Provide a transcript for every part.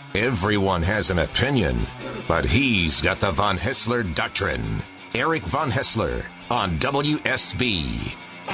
Everyone has an opinion, but he's got the Von Haessler Doctrine. Eric Von Haessler on WSB.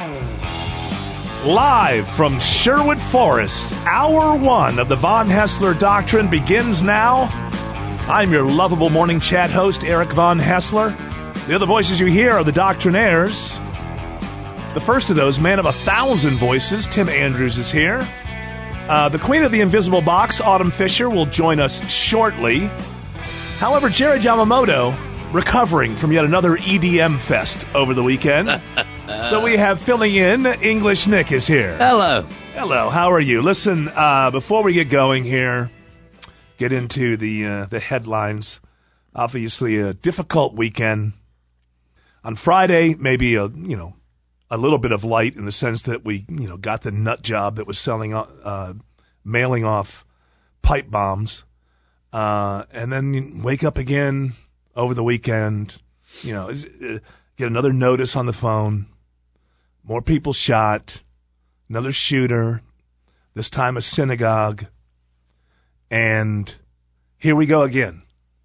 Live from Sherwood Forest, Hour 1 of the Von Haessler Doctrine begins now. I'm your lovable morning chat host, Eric Von Haessler. The other voices you hear are the Doctrinaires. The first of those, man of 1,000 voices, Tim Andrews is here. The queen of the invisible box, Autumn Fisher, will join us shortly. However, Jared Yamamoto recovering from yet another EDM fest over the weekend. So we have filling in, English Nick is here. Hello. Hello, how are you? Listen, before we get going here, get into the headlines. Obviously a difficult weekend. On Friday, maybe a little bit of light in the sense that we, got the nut job that was mailing off pipe bombs. And then you wake up again over the weekend, get another notice on the phone, more people shot, another shooter, this time a synagogue, and here we go again.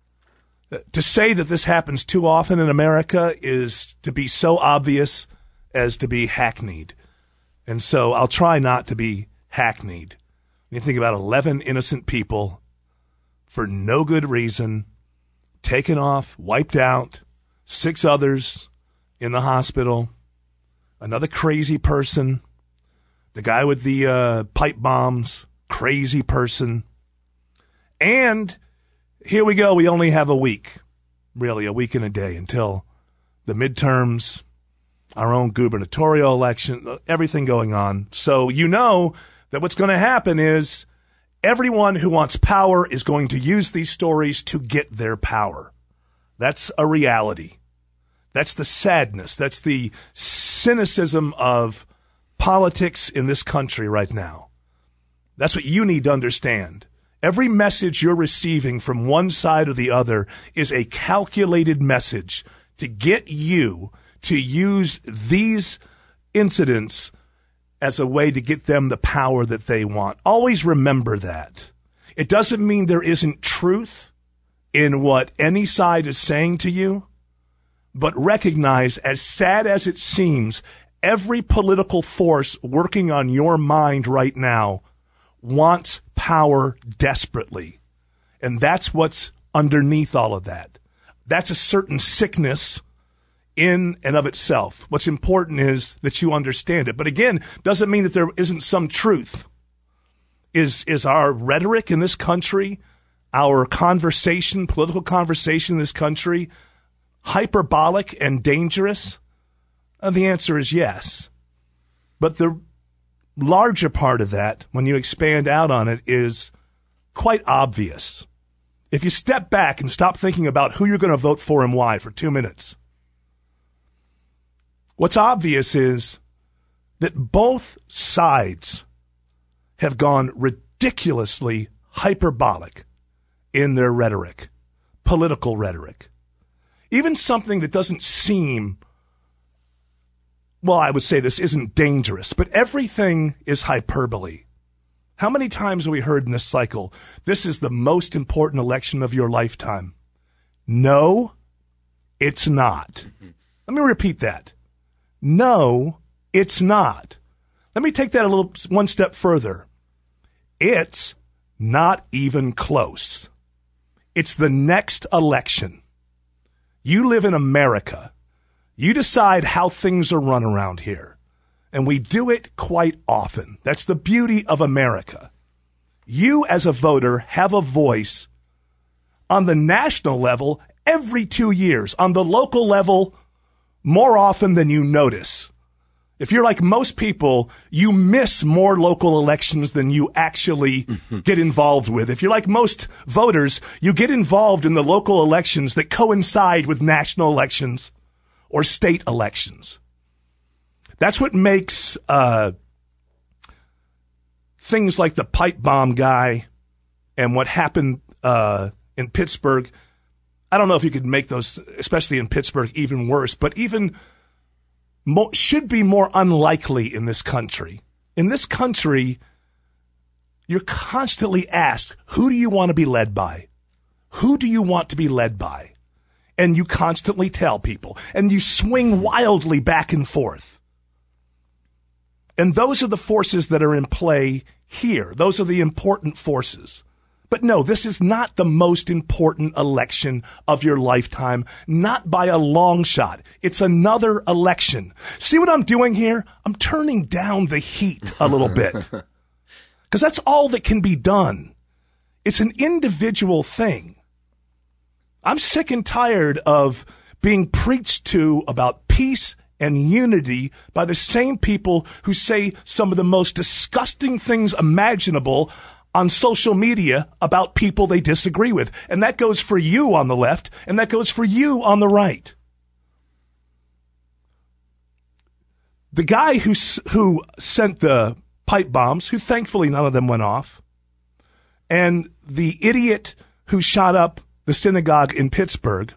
To say that this happens too often in America is to be so obvious as to be hackneyed. And so I'll try not to be hackneyed. When you think about 11 innocent people for no good reason, taken off, wiped out, 6 others in the hospital, another crazy person, the guy with the pipe bombs, crazy person. And here we go. We only have a week, really a week and a day until the midterms, our own gubernatorial election, everything going on. So you know that what's going to happen is everyone who wants power is going to use these stories to get their power. That's a reality. That's the sadness. That's the cynicism of politics in this country right now. That's what you need to understand. Every message you're receiving from one side or the other is a calculated message to get you to use these incidents as a way to get them the power that they want. Always remember that. It doesn't mean there isn't truth in what any side is saying to you, but recognize, as sad as it seems, every political force working on your mind right now wants power desperately. And that's what's underneath all of that. That's a certain sickness in and of itself. What's important is that you understand it. But again, doesn't mean that there isn't some truth. Is our rhetoric in this country, our conversation, political conversation in this country, hyperbolic and dangerous? The answer is yes. But the larger part of that, when you expand out on it, is quite obvious. If you step back and stop thinking about who you're going to vote for and why for 2 minutes, what's obvious is that both sides have gone ridiculously hyperbolic in their rhetoric, political rhetoric. Even something that doesn't seem, well, I would say this isn't dangerous, but everything is hyperbole. How many times have we heard in this cycle, this is the most important election of your lifetime? No, it's not. Let me repeat that. No, it's not. Let me take that one step further. It's not even close. It's the next election. You live in America. You decide how things are run around here. And we do it quite often. That's the beauty of America. You, as a voter, have a voice on the national level every 2 years. On the local level, more often than you notice. If you're like most people, you miss more local elections than you actually get involved with. If you're like most voters, you get involved in the local elections that coincide with national elections or state elections. That's what makes things like the pipe bomb guy and what happened in Pittsburgh. I don't know if you could make those, especially in Pittsburgh, even worse, but even should be more unlikely in this country. In this country, you're constantly asked, who do you want to be led by? Who do you want to be led by? And you constantly tell people, and you swing wildly back and forth. And those are the forces that are in play here. Those are the important forces. But no, this is not the most important election of your lifetime, not by a long shot. It's another election. See what I'm doing here? I'm turning down the heat a little bit. Because that's all that can be done. It's an individual thing. I'm sick and tired of being preached to about peace and unity by the same people who say some of the most disgusting things imaginable on social media about people they disagree with. And that goes for you on the left, and that goes for you on the right. The guy who sent the pipe bombs, who thankfully none of them went off, and the idiot who shot up the synagogue in Pittsburgh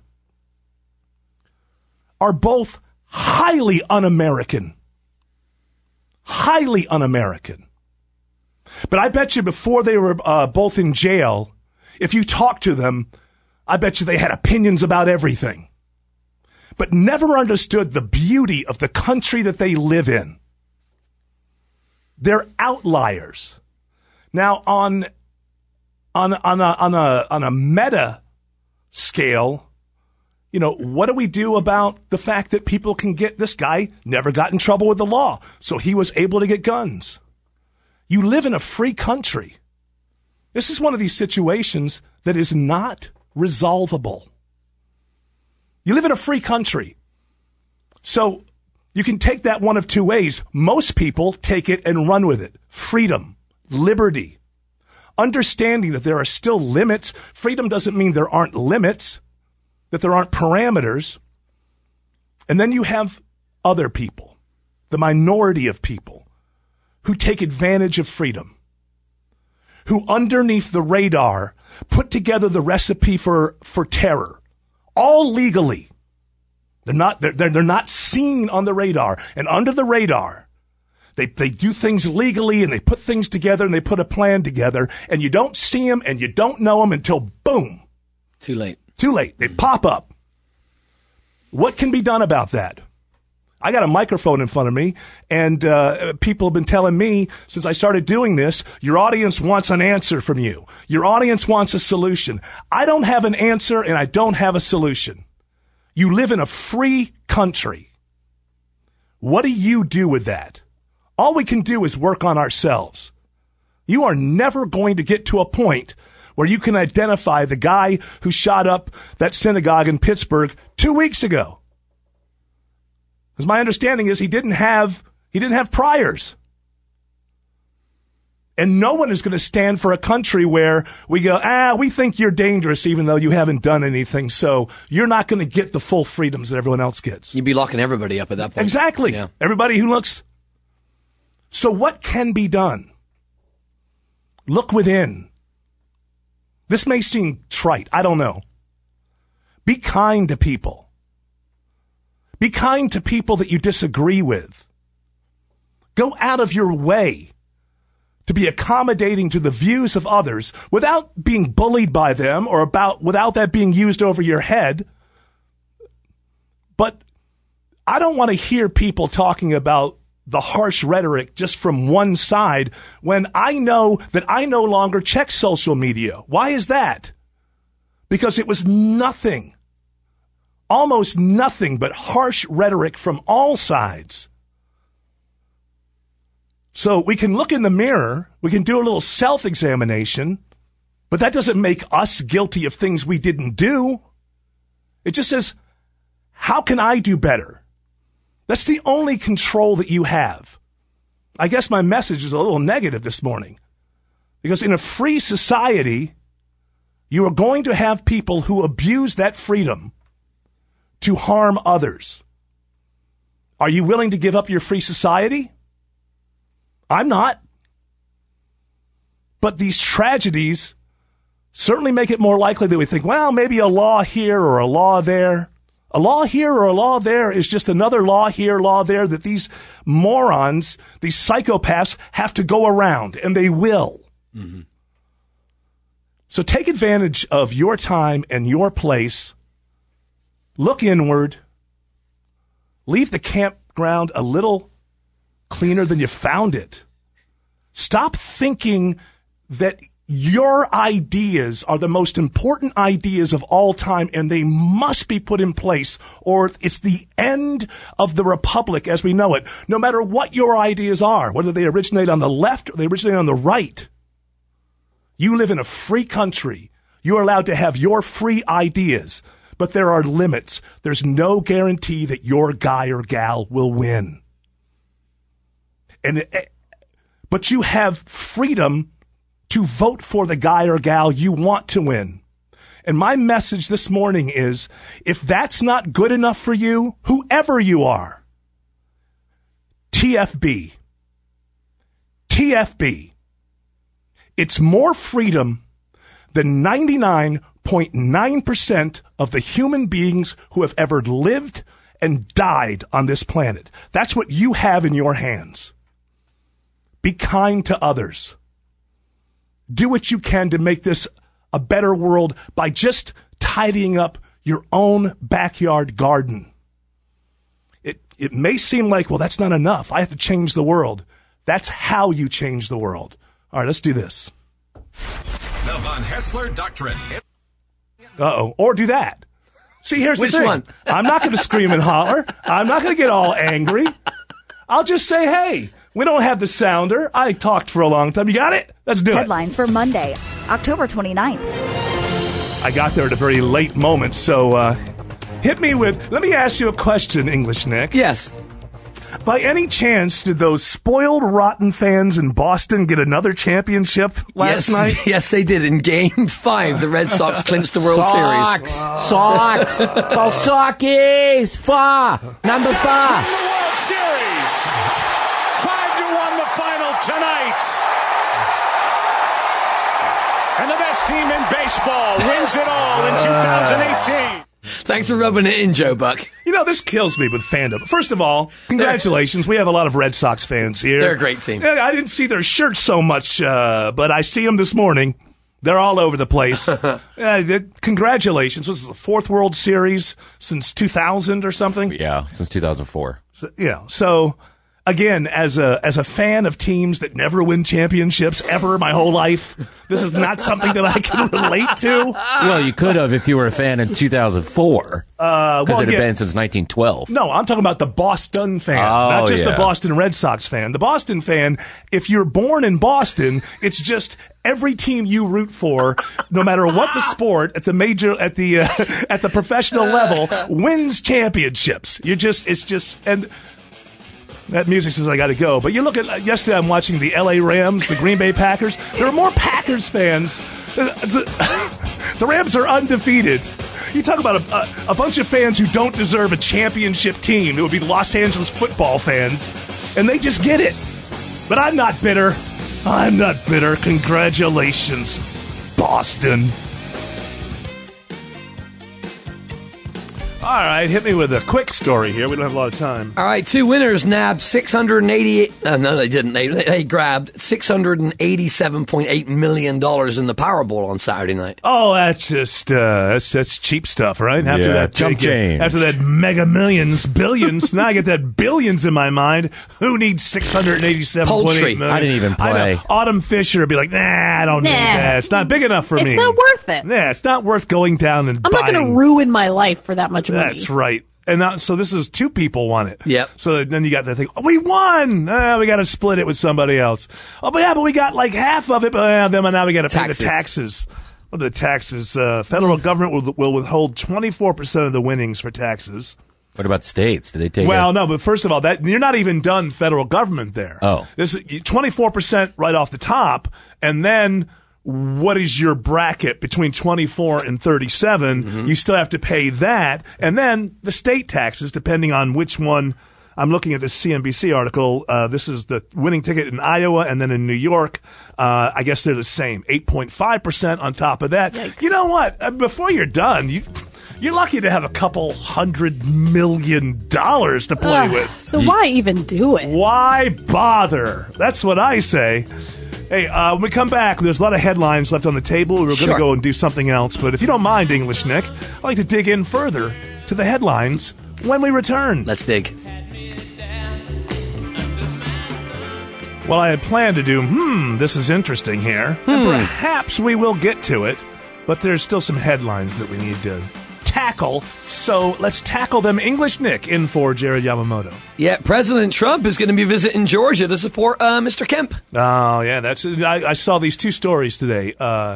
are both highly un-American. Highly un-American. But I bet you before they were both in jail, if you talked to them, I bet you they had opinions about everything. But never understood the beauty of the country that they live in. They're outliers. Now, on a meta scale, you know, what do we do about the fact that people can get, this guy never got in trouble with the law, so he was able to get guns. You live in a free country. This is one of these situations that is not resolvable. You live in a free country. So you can take that one of two ways. Most people take it and run with it. Freedom, liberty, understanding that there are still limits. Freedom doesn't mean there aren't limits, that there aren't parameters. And then you have other people, the minority of people, who take advantage of freedom, who underneath the radar put together the recipe for terror, all legally. They're not seen on the radar, and under the radar, they do things legally, and they put things together, and they put a plan together, and you don't see them, and you don't know them until boom. Too late. They pop up. What can be done about that? I got a microphone in front of me, and people have been telling me since I started doing this, your audience wants an answer from you. Your audience wants a solution. I don't have an answer, and I don't have a solution. You live in a free country. What do you do with that? All we can do is work on ourselves. You are never going to get to a point where you can identify the guy who shot up that synagogue in Pittsburgh 2 weeks ago. Because my understanding is he didn't have priors. And no one is going to stand for a country where we go, we think you're dangerous even though you haven't done anything, so you're not going to get the full freedoms that everyone else gets. You'd be locking everybody up at that point. Exactly. Yeah. Everybody who looks. So what can be done? Look within. This may seem trite. I don't know. Be kind to people. Be kind to people that you disagree with. Go out of your way to be accommodating to the views of others without being bullied by them or without that being used over your head. But I don't want to hear people talking about the harsh rhetoric just from one side when I know that I no longer check social media. Why is that? Because it was nothing, almost nothing but harsh rhetoric from all sides. So we can look in the mirror, we can do a little self-examination, but that doesn't make us guilty of things we didn't do. It just says, how can I do better? That's the only control that you have. I guess my message is a little negative this morning, because in a free society, you are going to have people who abuse that freedom to harm others. Are you willing to give up your free society? I'm not. But these tragedies certainly make it more likely that we think, well, maybe a law here or a law there. A law here or a law there is just another law here, law there that these morons, these psychopaths have to go around, and they will. Mm-hmm. So take advantage of your time and your place. Look inward. Leave the campground a little cleaner than you found it. Stop thinking that your ideas are the most important ideas of all time and they must be put in place or it's the end of the republic as we know it, no matter what your ideas are, whether they originate on the left or they originate on the right. You live in a free country. You are allowed to have your free ideas, but there are limits. There's no guarantee that your guy or gal will win. But you have freedom to vote for the guy or gal you want to win. And my message this morning is, if that's not good enough for you, whoever you are, TFB. It's more freedom than 99.9% of the human beings who have ever lived and died on this planet. That's what you have in your hands. Be kind to others. Do what you can to make this a better world by just tidying up your own backyard garden. It may seem like, well, that's not enough. I have to change the world. That's how you change the world. All right, let's do this. The Von Haessler Doctrine. Uh-oh. Or do that. See, here's the thing. Which one? I'm not going to scream and holler. I'm not going to get all angry. I'll just say, hey, we don't have the sounder. I talked for a long time. You got it? Let's do Headlines for Monday, October 29th. I got there at a very late moment, so hit me with, let me ask you a question, English Nick. Yes. By any chance, did those spoiled, rotten fans in Boston get another championship last night? Yes, they did. In Game 5, the Red Sox clinched the World Series. Sox! Go Soxies! Number 4! The World Series! 5-1 the final tonight. And the best team in baseball wins it all in 2018. Thanks for rubbing it in, Joe Buck. You know, this kills me with fandom. First of all, congratulations. We have a lot of Red Sox fans here. They're a great team. I didn't see their shirts so much, but I see them this morning. They're all over the place. Congratulations. This is the fourth World Series since 2000 or something. Yeah, since 2004. So again, as a fan of teams that never win championships ever my whole life, this is not something that I can relate to. Well, you could have if you were a fan in 2004. Because it had been since 1912. No, I'm talking about the Boston fan, not just the Boston Red Sox fan. The Boston fan, if you're born in Boston, it's just every team you root for, no matter what the sport, at the professional level, wins championships. And that music says I got to go. But you look at, yesterday I'm watching the LA Rams, the Green Bay Packers. There are more Packers fans. The Rams are undefeated. You talk about a bunch of fans who don't deserve a championship team. It would be the Los Angeles football fans. And they just get it. But I'm not bitter. Congratulations, Boston. All right, hit me with a quick story here. We don't have a lot of time. All right, two winners nabbed $688. No, they didn't. They grabbed $687.8 million in the Powerball on Saturday night. Oh, that's just that's cheap stuff, right? After that jump change. After that mega millions, billions. Now I get that billions in my mind. Who needs $687.8 million? I didn't even play. Autumn Fisher would be like, nah, I don't need that. It's not big enough for me. It's not worth it. Yeah, it's not worth going down and I'm not going to ruin my life for that much money. That's right. And now, so this is two people won it. Yep. So then you got the thing, we won! We got to split it with somebody else. Oh, but we got like half of it, but then now we got to pay the taxes. What are the taxes? Federal government will withhold 24% of the winnings for taxes. What about states? Do they take no, but first of all, that you're not even done federal government there. Oh. This is 24% right off the top, and then what is your bracket between 24 and 37? Mm-hmm. You still have to pay that, and then the state taxes, depending on which one. I'm looking at this CNBC article. This is the winning ticket in Iowa, and then in New York, I guess they're the same, 8.5% on top of that. Yikes. You know what? Before you're done, you're lucky to have a couple $100 million to play with. So why even do it? Why bother? That's what I say. Hey, when we come back, there's a lot of headlines left on the table. We're going to go and do something else. But if you don't mind, English Nick, I'd like to dig in further to the headlines when we return. Let's dig. Well, I had planned to do, this is interesting here. And perhaps we will get to it, but there's still some headlines that we need to tackle. So let's tackle them. English Nick in for Jared Yamamoto. Yeah, President Trump is going to be visiting Georgia to support Mr. Kemp. Oh, yeah, that's. I saw these two stories today.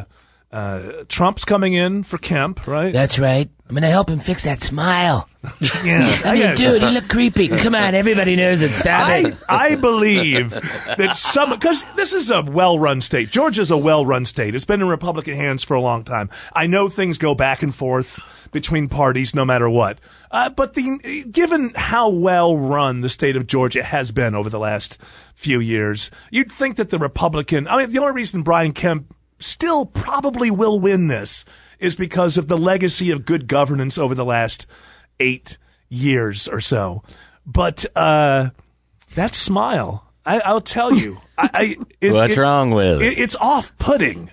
Trump's coming in for Kemp, right? That's right. I'm going to help him fix that smile. Yeah. I mean, dude, he looked creepy. Come on, everybody knows it. Stop it. I believe that because this is a well-run state. Georgia's a well-run state. It's been in Republican hands for a long time. I know things go back and forth between parties no matter what. But given how well-run the state of Georgia has been over the last few years, you'd think that the only reason Brian Kemp still probably will win this is because of the legacy of good governance over the last 8 years or so. But that smile, I'll tell you. What's wrong with it? It's off-putting.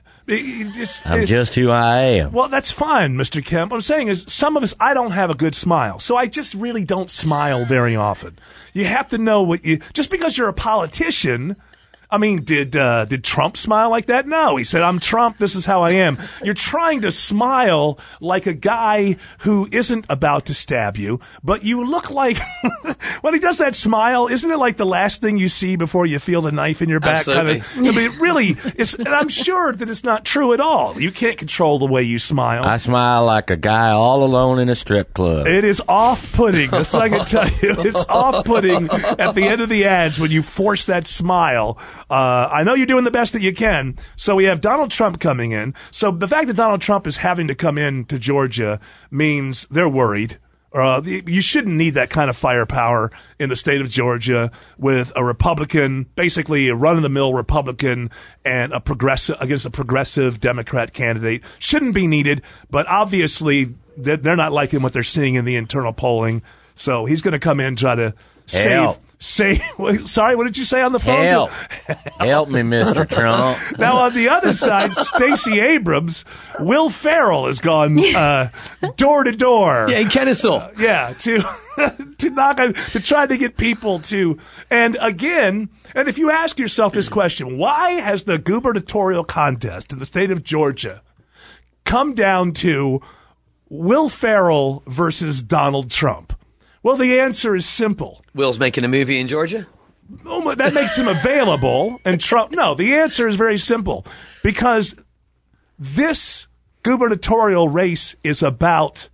I'm just who I am. Well, that's fine, Mr. Kemp. What I'm saying is some of us, I don't have a good smile. So I just really don't smile very often. You have to know just because you're a politician. I mean, did Trump smile like that? No. He said, I'm Trump. This is how I am. You're trying to smile like a guy who isn't about to stab you, but you look like when he does that smile, isn't it like the last thing you see before you feel the knife in your back? Absolutely. I mean, it really is. And I'm sure that it's not true at all. You can't control the way you smile. I smile like a guy all alone in a strip club. It is off-putting. That's what I can tell you. It's off-putting at the end of the ads when you force that smile. I know you're doing the best that you can. So we have Donald Trump coming in. So the fact that Donald Trump is having to come in to Georgia means they're worried. You shouldn't need that kind of firepower in the state of Georgia with a Republican, basically a run-of-the-mill Republican and against a progressive Democrat candidate. Shouldn't be needed, but obviously they're not liking what they're seeing in the internal polling. So he's going to come in, try to save. Sorry, what did you say on the phone? Help me, Mr. Trump. Now, on the other side, Stacey Abrams, Will Ferrell has gone door to door. Yeah, in Kennesaw. Yeah, to knock on, to try to get people to, and again, and if you ask yourself this question, why has the gubernatorial contest in the state of Georgia come down to Will Ferrell versus Donald Trump? Well, the answer is simple. Will's making a movie in Georgia? Oh, that makes him available. And Trump, no, the answer is very simple. Because this gubernatorial race is about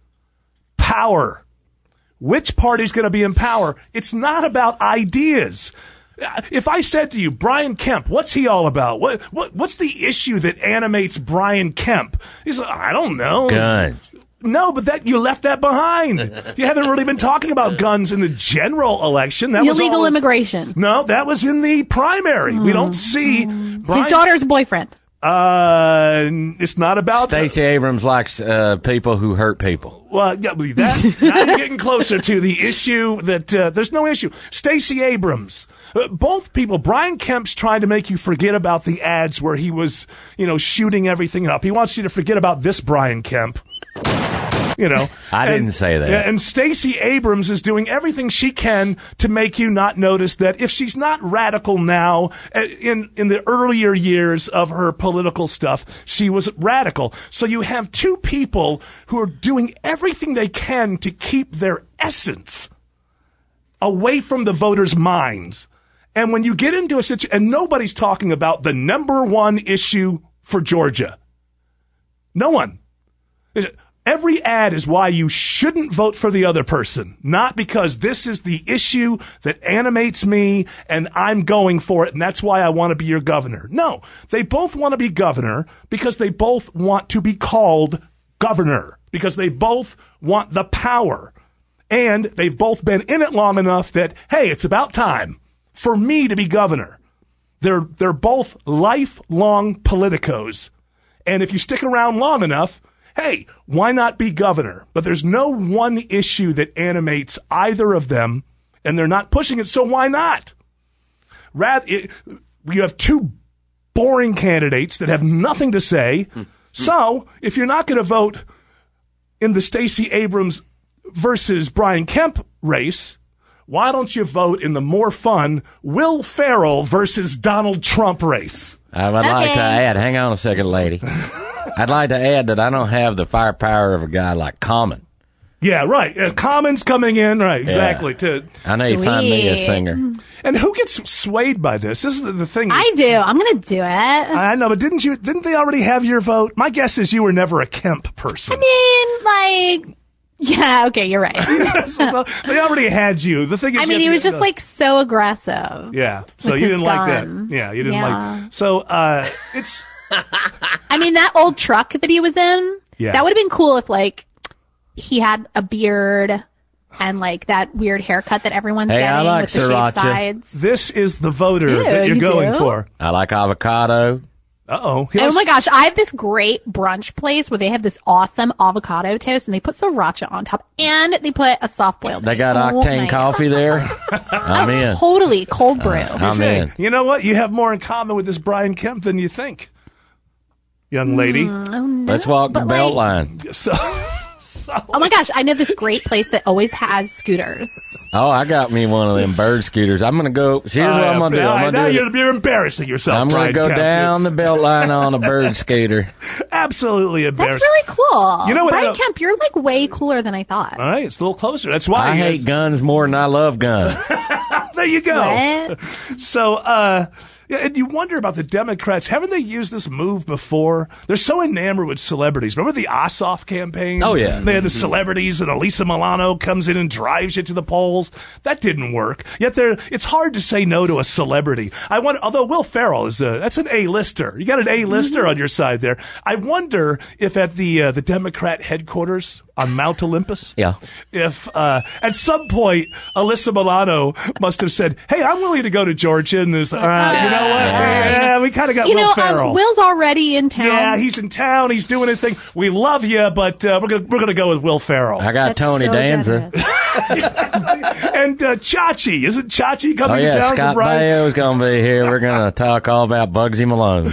power. Which party's going to be in power? It's not about ideas. If I said to you, Brian Kemp, what's he all about? What's the issue that animates Brian Kemp? He's like, I don't know. Guns. No, but you left that behind. You haven't really been talking about guns in the general election. That illegal immigration. No, that was in the primary. We don't see Brian, his daughter's boyfriend. It's not about Stacey Abrams likes people who hurt people. Well, yeah, now you're getting closer to the issue that there's no issue. Stacey Abrams. Both people, Brian Kemp's trying to make you forget about the ads where he was, shooting everything up. He wants you to forget about this Brian Kemp. I didn't say that. And Stacey Abrams is doing everything she can to make you not notice that if she's not radical now, in the earlier years of her political stuff, she was radical. So you have two people who are doing everything they can to keep their essence away from the voters' minds. And when you get into a situation, and nobody's talking about the number one issue for Georgia. No one. Every ad is why you shouldn't vote for the other person, not because this is the issue that animates me and I'm going for it and that's why I want to be your governor. No, they both want to be governor because they both want to be called governor, because they both want the power. And they've both been in it long enough that, hey, it's about time for me to be governor. They're both lifelong politicos. And if you stick around long enough, hey, why not be governor? But there's no one issue that animates either of them, and they're not pushing it, so why not? You have two boring candidates that have nothing to say. So if you're not going to vote in the Stacey Abrams versus Brian Kemp race, why don't you vote in the more fun Will Ferrell versus Donald Trump race? I would like to add, hang on a second, lady. I'd like to add that I don't have the firepower of a guy like Common. Yeah, right. Common's coming in, right, exactly. Yeah. I know you find me a singer. And who gets swayed by this? This is the thing. I do. I'm going to do it. I know, but didn't they already have your vote? My guess is you were never a Kemp person. I mean, yeah, okay, you're right. so they already had you. The thing is, he was just so aggressive. Yeah, so you didn't like that. Yeah, you didn't like. So it's. I mean, that old truck that he was in. Yeah. That would have been cool if he had a beard and that weird haircut that everyone's getting I like with the shaved sides. This is the voter that you're going for. I like avocado. Uh-oh. Oh my gosh, I have this great brunch place where they have this awesome avocado toast and they put sriracha on top and they put a soft boiled egg. They got octane coffee there? I'm in. Totally. Cold brew. I'm in. You know what? You have more in common with this Brian Kemp than you think, young lady. Oh, no. Let's walk the belt line. Oh my gosh, I know this great place that always has scooters. Oh, I got me one of them bird scooters. I'm going to go. Here's what I'm going to do. Now you're embarrassing yourself. I'm going to go down the belt line on a bird scooter. Absolutely embarrassing. That's really cool. You know what? Brian Kemp, you're way cooler than I thought. All right, it's a little closer. That's why I hate guns more than I love guns. There you go. What? So, and you wonder about the Democrats. Haven't they used this move before? They're so enamored with celebrities. Remember the Ossoff campaign? Oh, yeah. They had the celebrities, and Elisa Milano comes in and drives you to the polls. That didn't work. Yet it's hard to say no to a celebrity. Although Will Ferrell that's an A-lister. You got an A-lister on your side there. I wonder if at the Democrat headquarters on Mount Olympus, if at some point Alyssa Milano must have said, "Hey, I'm willing to go to Georgia," and there's, you know what? Yeah, we kind of got Will Ferrell. Will's already in town. Yeah, he's in town. He's doing his thing. We love you, but we're gonna go with Will Ferrell. I got Tony Danza. And Chachi. Isn't Chachi coming to town? Scott Baio's going to be here. We're going to talk all about Bugsy Malone.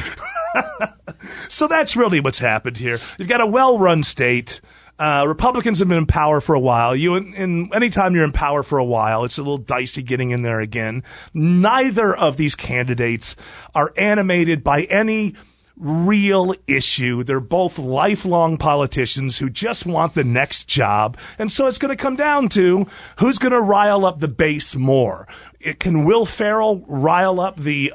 So that's really what's happened here. You've got a well-run state. Republicans have been in power for a while. Anytime you're in power for a while, it's a little dicey getting in there again. Neither of these candidates are animated by any real issue. They're both lifelong politicians who just want the next job. And so it's going to come down to who's going to rile up the base more. Can Will Ferrell rile up the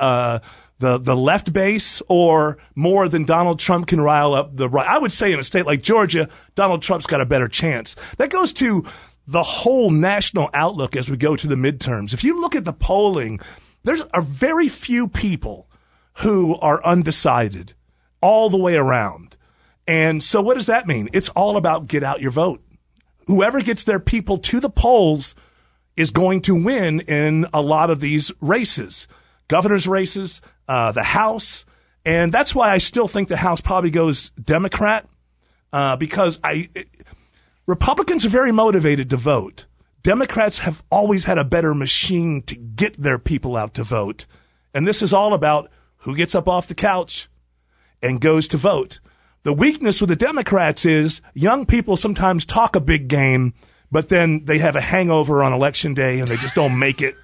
left base, or more than Donald Trump can rile up the right? I would say in a state like Georgia, Donald Trump's got a better chance. That goes to the whole national outlook as we go to the midterms. If you look at the polling, there are very few people who are undecided all the way around. And so what does that mean? It's all about get out your vote. Whoever gets their people to the polls is going to win in a lot of these races, governor's races, the House. And that's why I still think the House probably goes Democrat, because Republicans are very motivated to vote. Democrats have always had a better machine to get their people out to vote. And this is all about who gets up off the couch and goes to vote. The weakness with the Democrats is young people sometimes talk a big game, but then they have a hangover on election day and they just don't make it.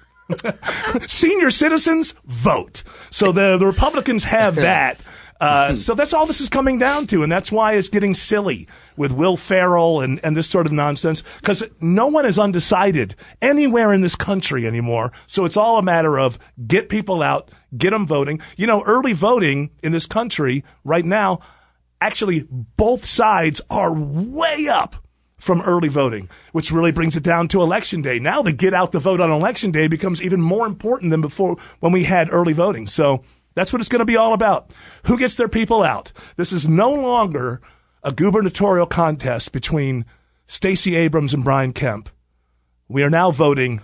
Senior citizens vote. So the Republicans have that. So that's all this is coming down to, and that's why it's getting silly with Will Ferrell and this sort of nonsense, because no one is undecided anywhere in this country anymore. So it's all a matter of get people out, get them voting. You know, early voting in this country right now, actually both sides are way up from early voting, which really brings it down to Election Day. Now the get out the vote on Election Day becomes even more important than before when we had early voting. So that's what it's going to be all about. Who gets their people out? This is no longer a gubernatorial contest between Stacey Abrams and Brian Kemp. We are now voting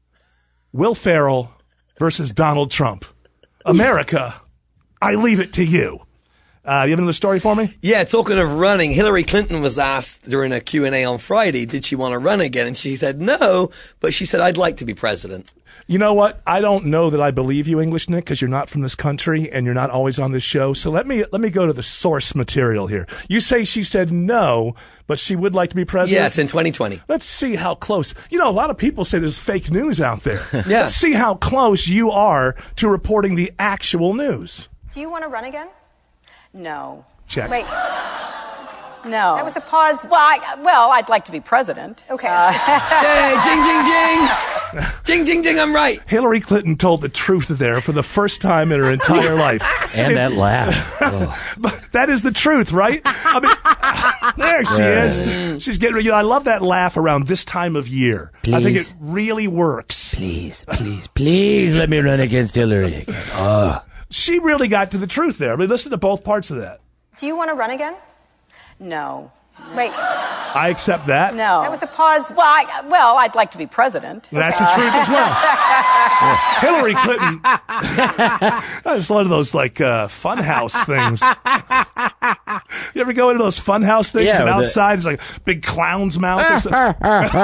Will Ferrell versus Donald Trump. America, I leave it to you. You have another story for me? Yeah, talking of running, Hillary Clinton was asked during a Q&A on Friday, did she want to run again? And she said no, but she said, I'd like to be president. You know what? I don't know that I believe you, English Nick, because you're not from this country and you're not always on this show. So let me go to the source material here. You say she said no, but she would like to be president? Yes, in 2020. Let's see how close. You know, a lot of people say there's fake news out there. Yeah. Let's see how close you are to reporting the actual news. Do you want to run again? No. Check. Wait. No. That was a pause. Well, I'd like to be president. Okay. Hey, jing, jing, jing. Jing, jing, jing, I'm right. Hillary Clinton told the truth there for the first time in her entire life. And that laugh. But that is the truth, right? I mean, there she is. She's getting ready. You know, I love that laugh around this time of year. Please. I think it really works. Please, please, please let me run against Hillary again. Oh. She really got to the truth there. I mean, listen to both parts of that. Do you want to run again? No. Wait. I accept that. No. That was a pause. Well, I'd like to be president. That's the truth as well. Hillary Clinton. It's one of those like funhouse things. You ever go into those funhouse things and outside it's like a big clown's mouth or something?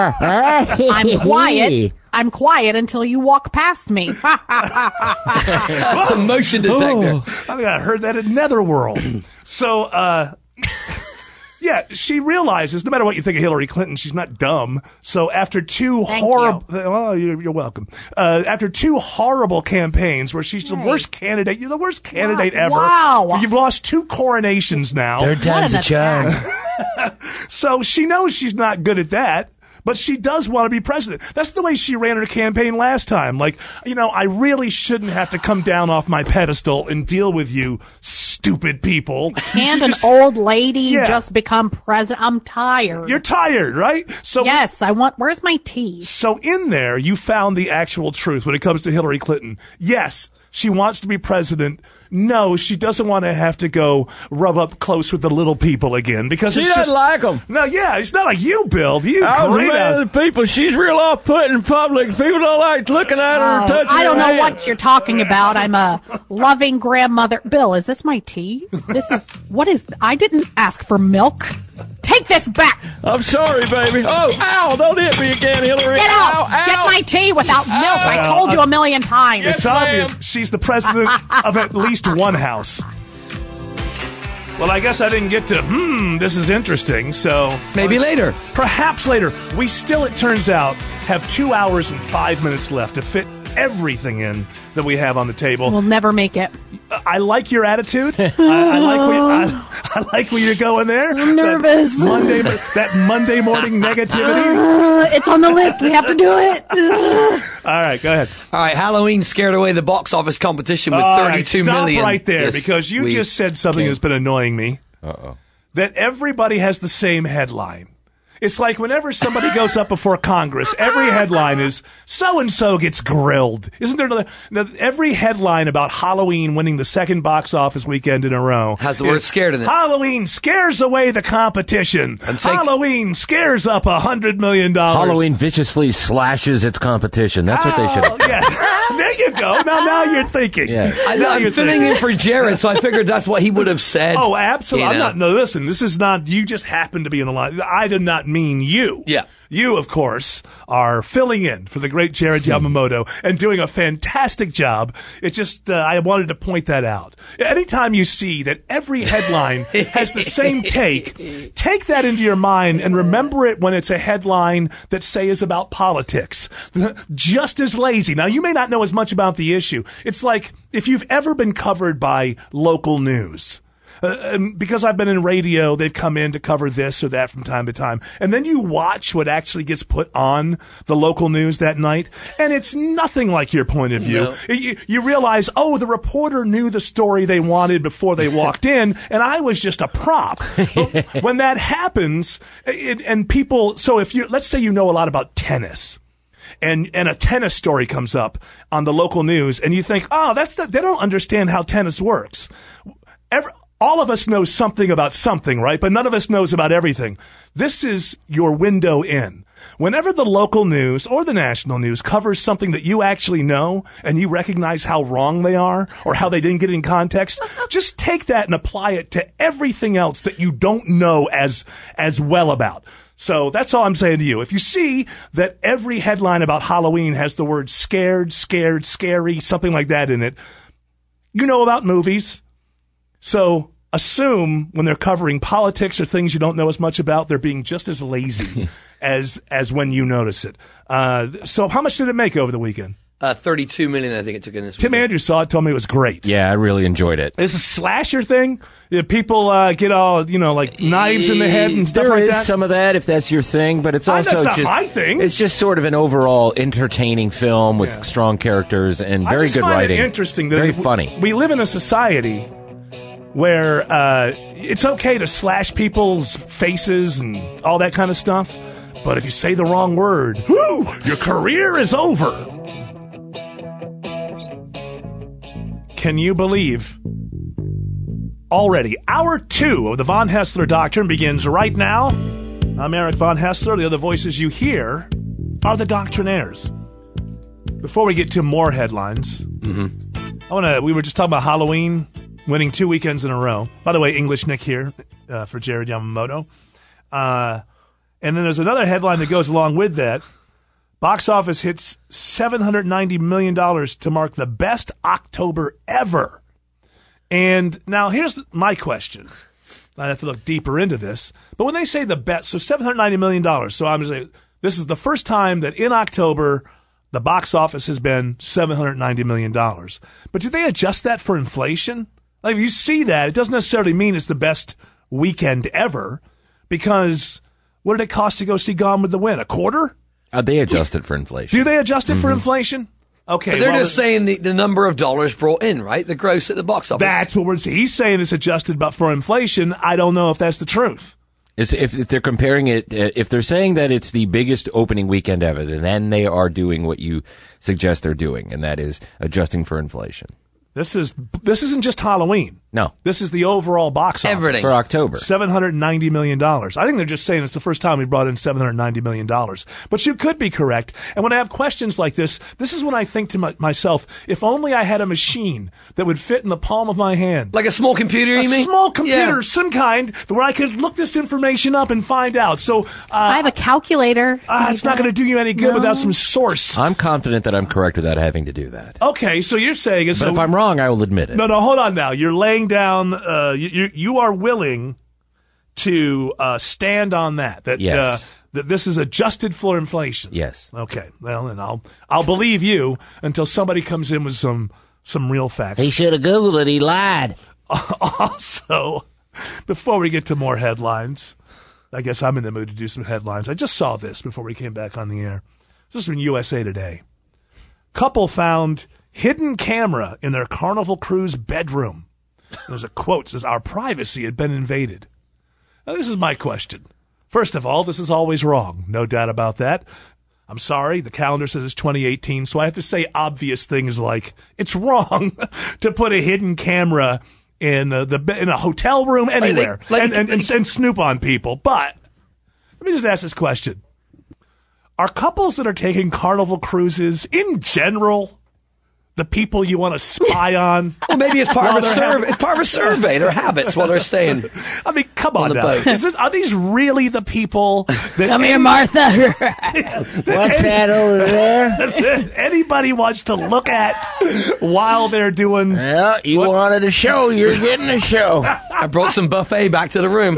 I'm quiet until you walk past me. That's a motion detector. I think I heard that at Netherworld. So, yeah, she realizes no matter what you think of Hillary Clinton, she's not dumb. So after two horrible, well, you're welcome. After two horrible campaigns where she's the worst candidate, you're the worst candidate ever. Wow. You've lost 2 coronations now. Third time's a charm. So she knows she's not good at that. But she does want to be president. That's the way she ran her campaign last time. Like, you know, I really shouldn't have to come down off my pedestal and deal with you stupid people. Can't an old lady just become president? I'm tired. You're tired, right? So yes, where's my tea? So in there, you found the actual truth when it comes to Hillary Clinton. Yes, she wants to be president. No, she doesn't want to have to go rub up close with the little people again because she it's doesn't just like them. No, yeah, it's not like you, Bill. You great the people. She's real off-putting in public. People don't like looking at her or touching her. I don't know hand. what you're talking about. I'm a loving grandmother. Bill, is this my tea? I didn't ask for milk. Take this back. I'm sorry, baby. Oh, ow, don't hit me again, Hillary. Get out. Ow, ow. Get my tea without milk. I told you a million times. It's obvious she's the president of at least one house. Well, I guess I didn't get to, this is interesting, so... Maybe later. Perhaps later. We still, it turns out, have 2 hours and 5 minutes left to fit everything in that we have on the table. We'll never make it. I like your attitude. I like where you're going there. I'm nervous. That Monday morning negativity. It's on the list. We have to do it. All right, go ahead. All right, Halloween scared away the box office competition with All 32 right, million. Stop right there, Yes, because you just said something that's been annoying me. Uh-oh. That everybody has the same headline. It's like whenever somebody goes up before Congress, every headline is so-and-so gets grilled. Isn't there another? Now, every headline about Halloween winning the second box office weekend in a row has the word scared in it. Halloween scares away the competition. Halloween scares up $100 million. Halloween viciously slashes its competition. That's what they should have. Yeah. There you go. Now you're thinking. Yeah. I'm filling in for Jared, so I figured that's what he would have said. Oh, absolutely. You know? No, listen, this is not, you just happen to be in the line. I did not mean you. Yeah. You, of course, are filling in for the great Jared Yamamoto and doing a fantastic job. It just, I wanted to point that out. Anytime you see that every headline has the same take that into your mind and remember it when it's a headline that, say, is about politics. Just as lazy. Now, you may not know as much about the issue. It's like if you've ever been covered by local news. Because I've been in radio, they've come in to cover this or that from time to time. And then you watch what actually gets put on the local news that night, and it's nothing like your point of view. No. You realize, the reporter knew the story they wanted before they walked in, and I was just a prop. When that happens, and people, so if let's say you know a lot about tennis. And a tennis story comes up on the local news, and you think, they don't understand how tennis works. All of us know something about something, right? But none of us knows about everything. This is your window in. Whenever the local news or the national news covers something that you actually know and you recognize how wrong they are or how they didn't get in context, just take that and apply it to everything else that you don't know as well about. So that's all I'm saying to you. If you see that every headline about Halloween has the word scared, scared, scary, something like that in it, you know about movies. So assume when they're covering politics or things you don't know as much about, they're being just as lazy as when you notice it. So how much did it make over the weekend? 32 million, I think it took in this Tim weekend. Andrews saw it, told me it was great. Yeah, I really enjoyed it. It's a slasher thing. People get all, like knives in the head and stuff there like is that. some of that if that's your thing, but it's also that's not just my thing. It's just sort of an overall entertaining film with strong characters and I very just good find writing. It interesting that very funny. We live in a society where it's okay to slash people's faces and all that kind of stuff, but if you say the wrong word, whoo, your career is over. Can you believe? Already, hour 2 of the Von Hessler Doctrine begins right now. I'm Eric Von Hessler. The other voices you hear are the Doctrinaires. Before we get to more headlines, we were just talking about Halloween winning 2 weekends in a row. By the way, English Nick here for Jared Yamamoto. And then there's another headline that goes along with that. Box office hits $790 million to mark the best October ever. And now here's my question. I have to look deeper into this. But when they say the best, so $790 million, so I'm saying this is the first time that in October the box office has been $790 million. But do they adjust that for inflation? Like, if you see that, it doesn't necessarily mean it's the best weekend ever, because what did it cost to go see Gone with the Wind? $0.25? They adjust it for inflation. Do they adjust it for inflation? Okay. But they're just saying the number of dollars brought in, right? The gross at the box office. That's what we're saying. He's saying it's adjusted but for inflation. I don't know if that's the truth. If they're comparing it, if they're saying that it's the biggest opening weekend ever, then they are doing what you suggest they're doing, and that is adjusting for inflation. This isn't just Halloween. No. This is the overall box office. Everything. For October. $790 million. I think they're just saying it's the first time we brought in $790 million. But you could be correct. And when I have questions like this is when I think to myself, if only I had a machine that would fit in the palm of my hand. Like a small computer, you mean? A small computer, Yeah. some kind, where I could look this information up and find out. So I have a calculator. it's not going to do you any good without some source. I'm confident that I'm correct without having to do that. Okay, so you're saying... But if I'm wrong, I will admit it. No, hold on now. You're laying down... you are willing to stand on that Yes. that this is adjusted for inflation. Yes. Okay. Well, then I'll believe you until somebody comes in with some real facts. He should have Googled it. He lied. Also, before we get to more headlines, I guess I'm in the mood to do some headlines. I just saw this before we came back on the air. This is from USA Today. Couple found hidden camera in their Carnival Cruise bedroom. There's a quote that says, "Our privacy had been invaded." Now, this is my question. First of all, this is always wrong. No doubt about that. I'm sorry, the calendar says it's 2018, so I have to say obvious things like it's wrong to put a hidden camera in in a hotel room anywhere and snoop on people. But let me just ask this question. Are couples that are taking Carnival cruises in general the people you want to spy on? Well, maybe it's part of a survey. It's part of a survey. Their habits while they're staying. I mean, come on the now. boat. Are these really the people that Come here, Martha. What's that over there? that anybody wants to look at while they're doing? Well, you wanted a show. You're getting a show. I brought some buffet back to the room.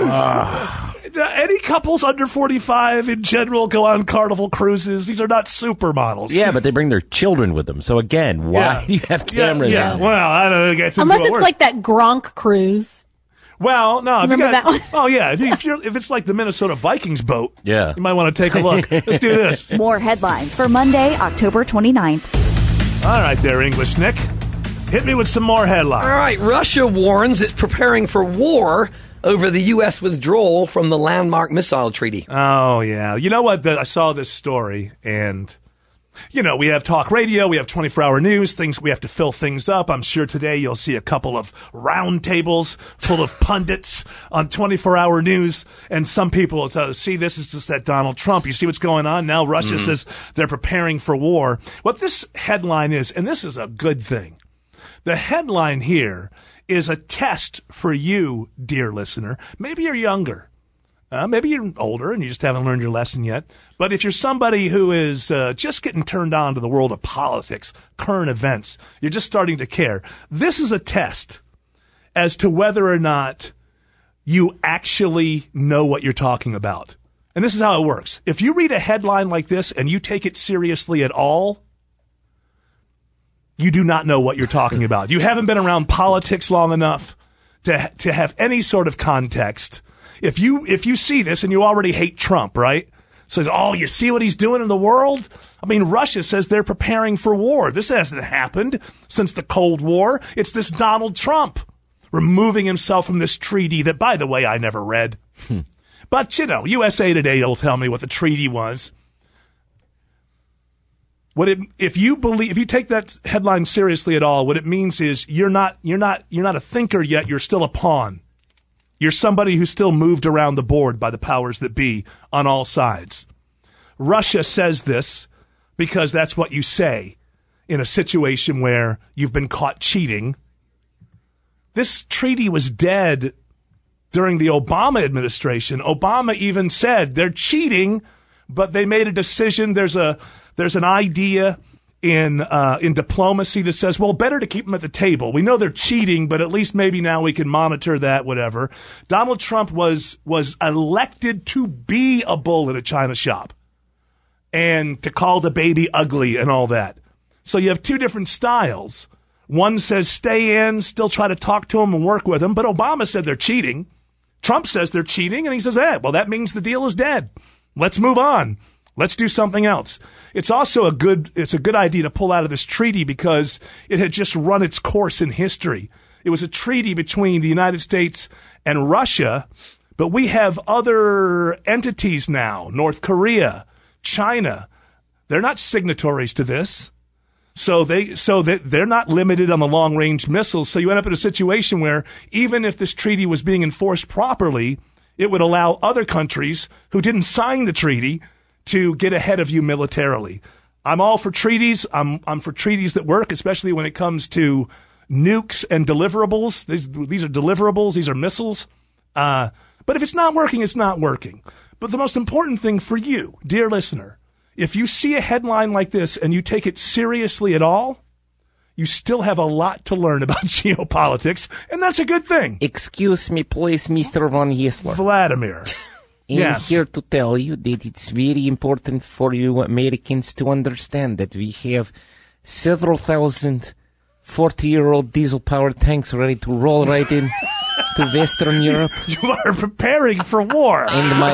Any couples under 45 in general go on Carnival cruises? These are not supermodels. Yeah, but they bring their children with them. So again, why do you have cameras Yeah. on? Well, I don't know. Unless it's like that Gronk cruise. Well, no. Remember that one? Oh, yeah. If it's like the Minnesota Vikings boat, Yeah. you might want to take a look. Let's do this. More headlines for Monday, October 29th. All right there, English Nick. Hit me with some more headlines. All right, Russia warns it's preparing for war over the U.S. withdrawal from the landmark missile treaty. Oh, yeah. You know what? I saw this story, and, we have talk radio, we have 24-hour news, we have to fill things up. I'm sure today you'll see a couple of round tables full of pundits on 24-hour news, and some people will tell us, see, this is just that Donald Trump. You see what's going on? Now Russia says they're preparing for war. What this headline is, and this is a good thing, the headline here is a test for you, dear listener. Maybe you're younger. Maybe you're older and you just haven't learned your lesson yet. But if you're somebody who is just getting turned on to the world of politics, current events, you're just starting to care, this is a test as to whether or not you actually know what you're talking about. And this is how it works. If you read a headline like this and you take it seriously at all, you do not know what you're talking about. You haven't been around politics long enough to have any sort of context. If you see this and you already hate Trump, right? Says, oh, you see what he's doing in the world? I mean, Russia says they're preparing for war. This hasn't happened since the Cold War. It's this Donald Trump removing himself from this treaty that, by the way, I never read. But, USA Today will tell me what the treaty was. If you take that headline seriously at all, what it means is you're not a thinker yet. You're still a pawn. You're somebody who's still moved around the board by the powers that be on all sides. Russia says this because that's what you say in a situation where you've been caught cheating. This treaty was dead during the Obama administration. Obama even said they're cheating, but they made a decision. There's an idea in diplomacy that says, well, better to keep them at the table. We know they're cheating, but at least maybe now we can monitor that, whatever. Donald Trump was elected to be a bull in a china shop and to call the baby ugly and all that. So you have two different styles. One says stay in, still try to talk to them and work with them, but Obama said they're cheating. Trump says they're cheating, and he says, well, that means the deal is dead. Let's move on. Let's do something else. It's also a good idea to pull out of this treaty because it had just run its course in history. It was a treaty between the United States and Russia, but we have other entities now, North Korea, China. They're not signatories to this. So they're not limited on the long-range missiles. So you end up in a situation where even if this treaty was being enforced properly, it would allow other countries who didn't sign the treaty to get ahead of you militarily. I'm all for treaties. I'm for treaties that work, especially when it comes to nukes and deliverables. These are deliverables. These are missiles. But if it's not working, it's not working. But the most important thing for you, dear listener, if you see a headline like this and you take it seriously at all, you still have a lot to learn about geopolitics, and that's a good thing. Excuse me, please, Mr. Von Hessler. Vladimir. I'm here to tell you that it's very important for you Americans to understand that we have several thousand 40-year-old diesel-powered tanks ready to roll right in to Western Europe. You are preparing for war.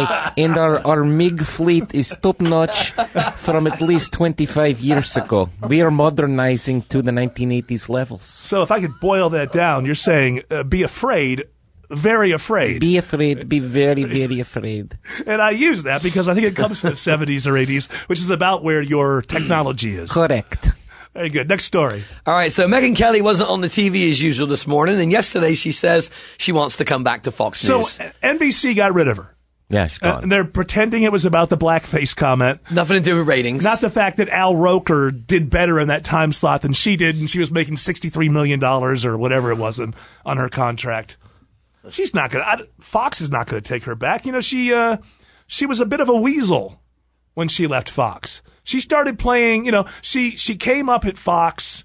And our MiG fleet is top-notch from at least 25 years ago. We are modernizing to the 1980s levels. So if I could boil that down, you're saying be afraid. Very afraid. Be afraid. Be very, very afraid. And I use that because I think it comes from the 70s or 80s, which is about where your technology is. Correct. Very good. Next story. All right, so Megyn Kelly wasn't on the TV as usual this morning, and yesterday she says she wants to come back to Fox News. So NBC got rid of her. Yeah, she's gone. And they're pretending it was about the blackface comment. Nothing to do with ratings. Not the fact that Al Roker did better in that time slot than she did, and she was making $63 million or whatever it was on her contract. She's not going to. Fox is not going to take her back. She was a bit of a weasel when she left Fox. She started playing. She came up at Fox,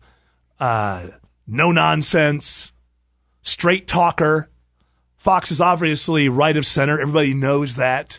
no nonsense, straight talker. Fox is obviously right of center. Everybody knows that.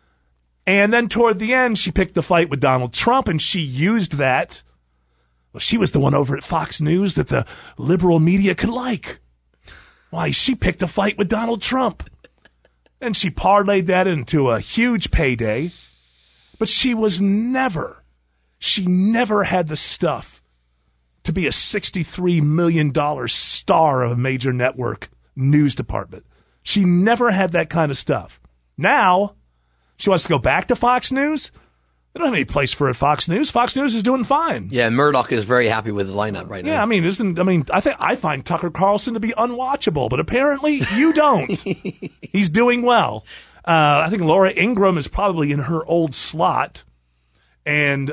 And then toward the end, she picked the fight with Donald Trump, and she used that. Well, she was the one over at Fox News that the liberal media could like. Why, she picked a fight with Donald Trump. And she parlayed that into a huge payday. But she never had the stuff to be a $63 million star of a major network news department. She never had that kind of stuff. Now, she wants to go back to Fox News. They don't have any place for it at Fox News. Fox News is doing fine. Yeah, Murdoch is very happy with the lineup right now. Yeah, I find Tucker Carlson to be unwatchable, but apparently you don't. He's doing well. I think Laura Ingraham is probably in her old slot, and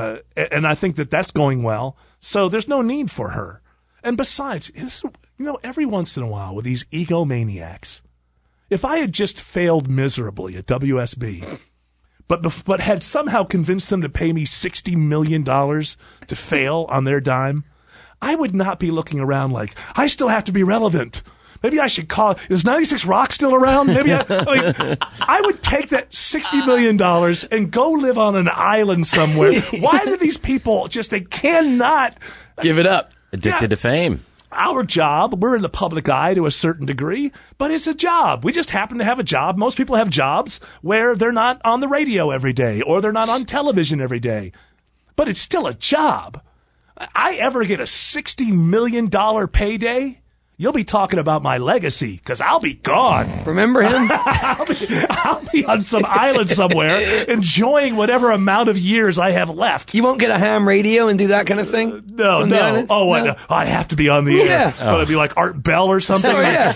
I think that's going well. So there's no need for her. And besides, every once in a while with these egomaniacs, if I had just failed miserably at WSB, but had somehow convinced them to pay me $60 million to fail on their dime, I would not be looking around like, I still have to be relevant. Maybe I should call. Is 96 Rock still around? Maybe I would take that $60 million and go live on an island somewhere. Why do these people they cannot give it up? Addicted to fame. Our job, we're in the public eye to a certain degree, but it's a job. We just happen to have a job. Most people have jobs where they're not on the radio every day or they're not on television every day. But it's still a job. I ever get a $60 million payday, you'll be talking about my legacy because I'll be gone. Remember him? I'll be on some island somewhere enjoying whatever amount of years I have left. You won't get a ham radio and do that kind of thing? No. No. I have to be on the air. Yeah. But it'd be like Art Bell or something. Oh, yeah.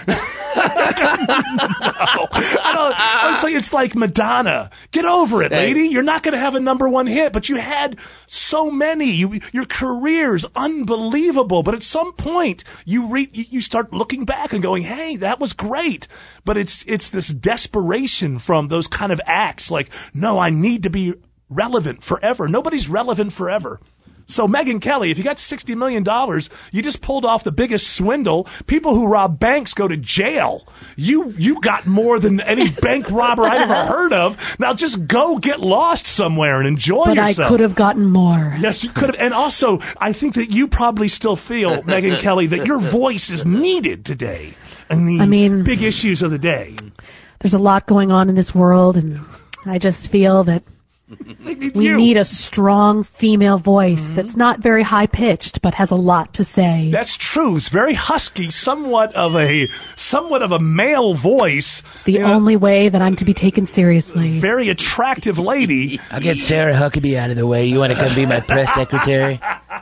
It's like Madonna. Get over it, lady. You're not going to have a number one hit, but you had so many. Your career's unbelievable. But at some point, you start looking back and going, "Hey, that was great." But it's this desperation from those kind of acts. Like, no, I need to be relevant forever. Nobody's relevant forever. So Megyn Kelly, if you got $60 million, you just pulled off the biggest swindle. People who rob banks go to jail. You got more than any bank robber I've ever heard of. Now just go get lost somewhere and enjoy yourself. But I could have gotten more. Yes, you could have. And also, I think that you probably still feel, Megyn Kelly, that your voice is needed today in the big issues of the day. There's a lot going on in this world, and I just feel that we need a strong female voice that's not very high-pitched, but has a lot to say. That's true. It's very husky, somewhat of a male voice. It's the only way that I'm to be taken seriously. Very attractive lady. I'll get Sarah Huckabee out of the way. You want to come be my press secretary?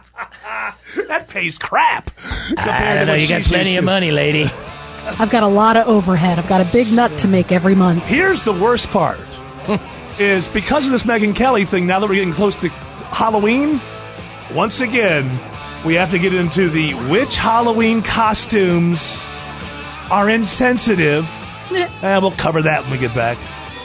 That pays crap. I don't know. You got plenty of money, lady. I've got a lot of overhead. I've got a big nut to make every month. Here's the worst part. Is because of this Megyn Kelly thing, now that we're getting close to Halloween, once again, we have to get into which Halloween costumes are insensitive. And we'll cover that when we get back.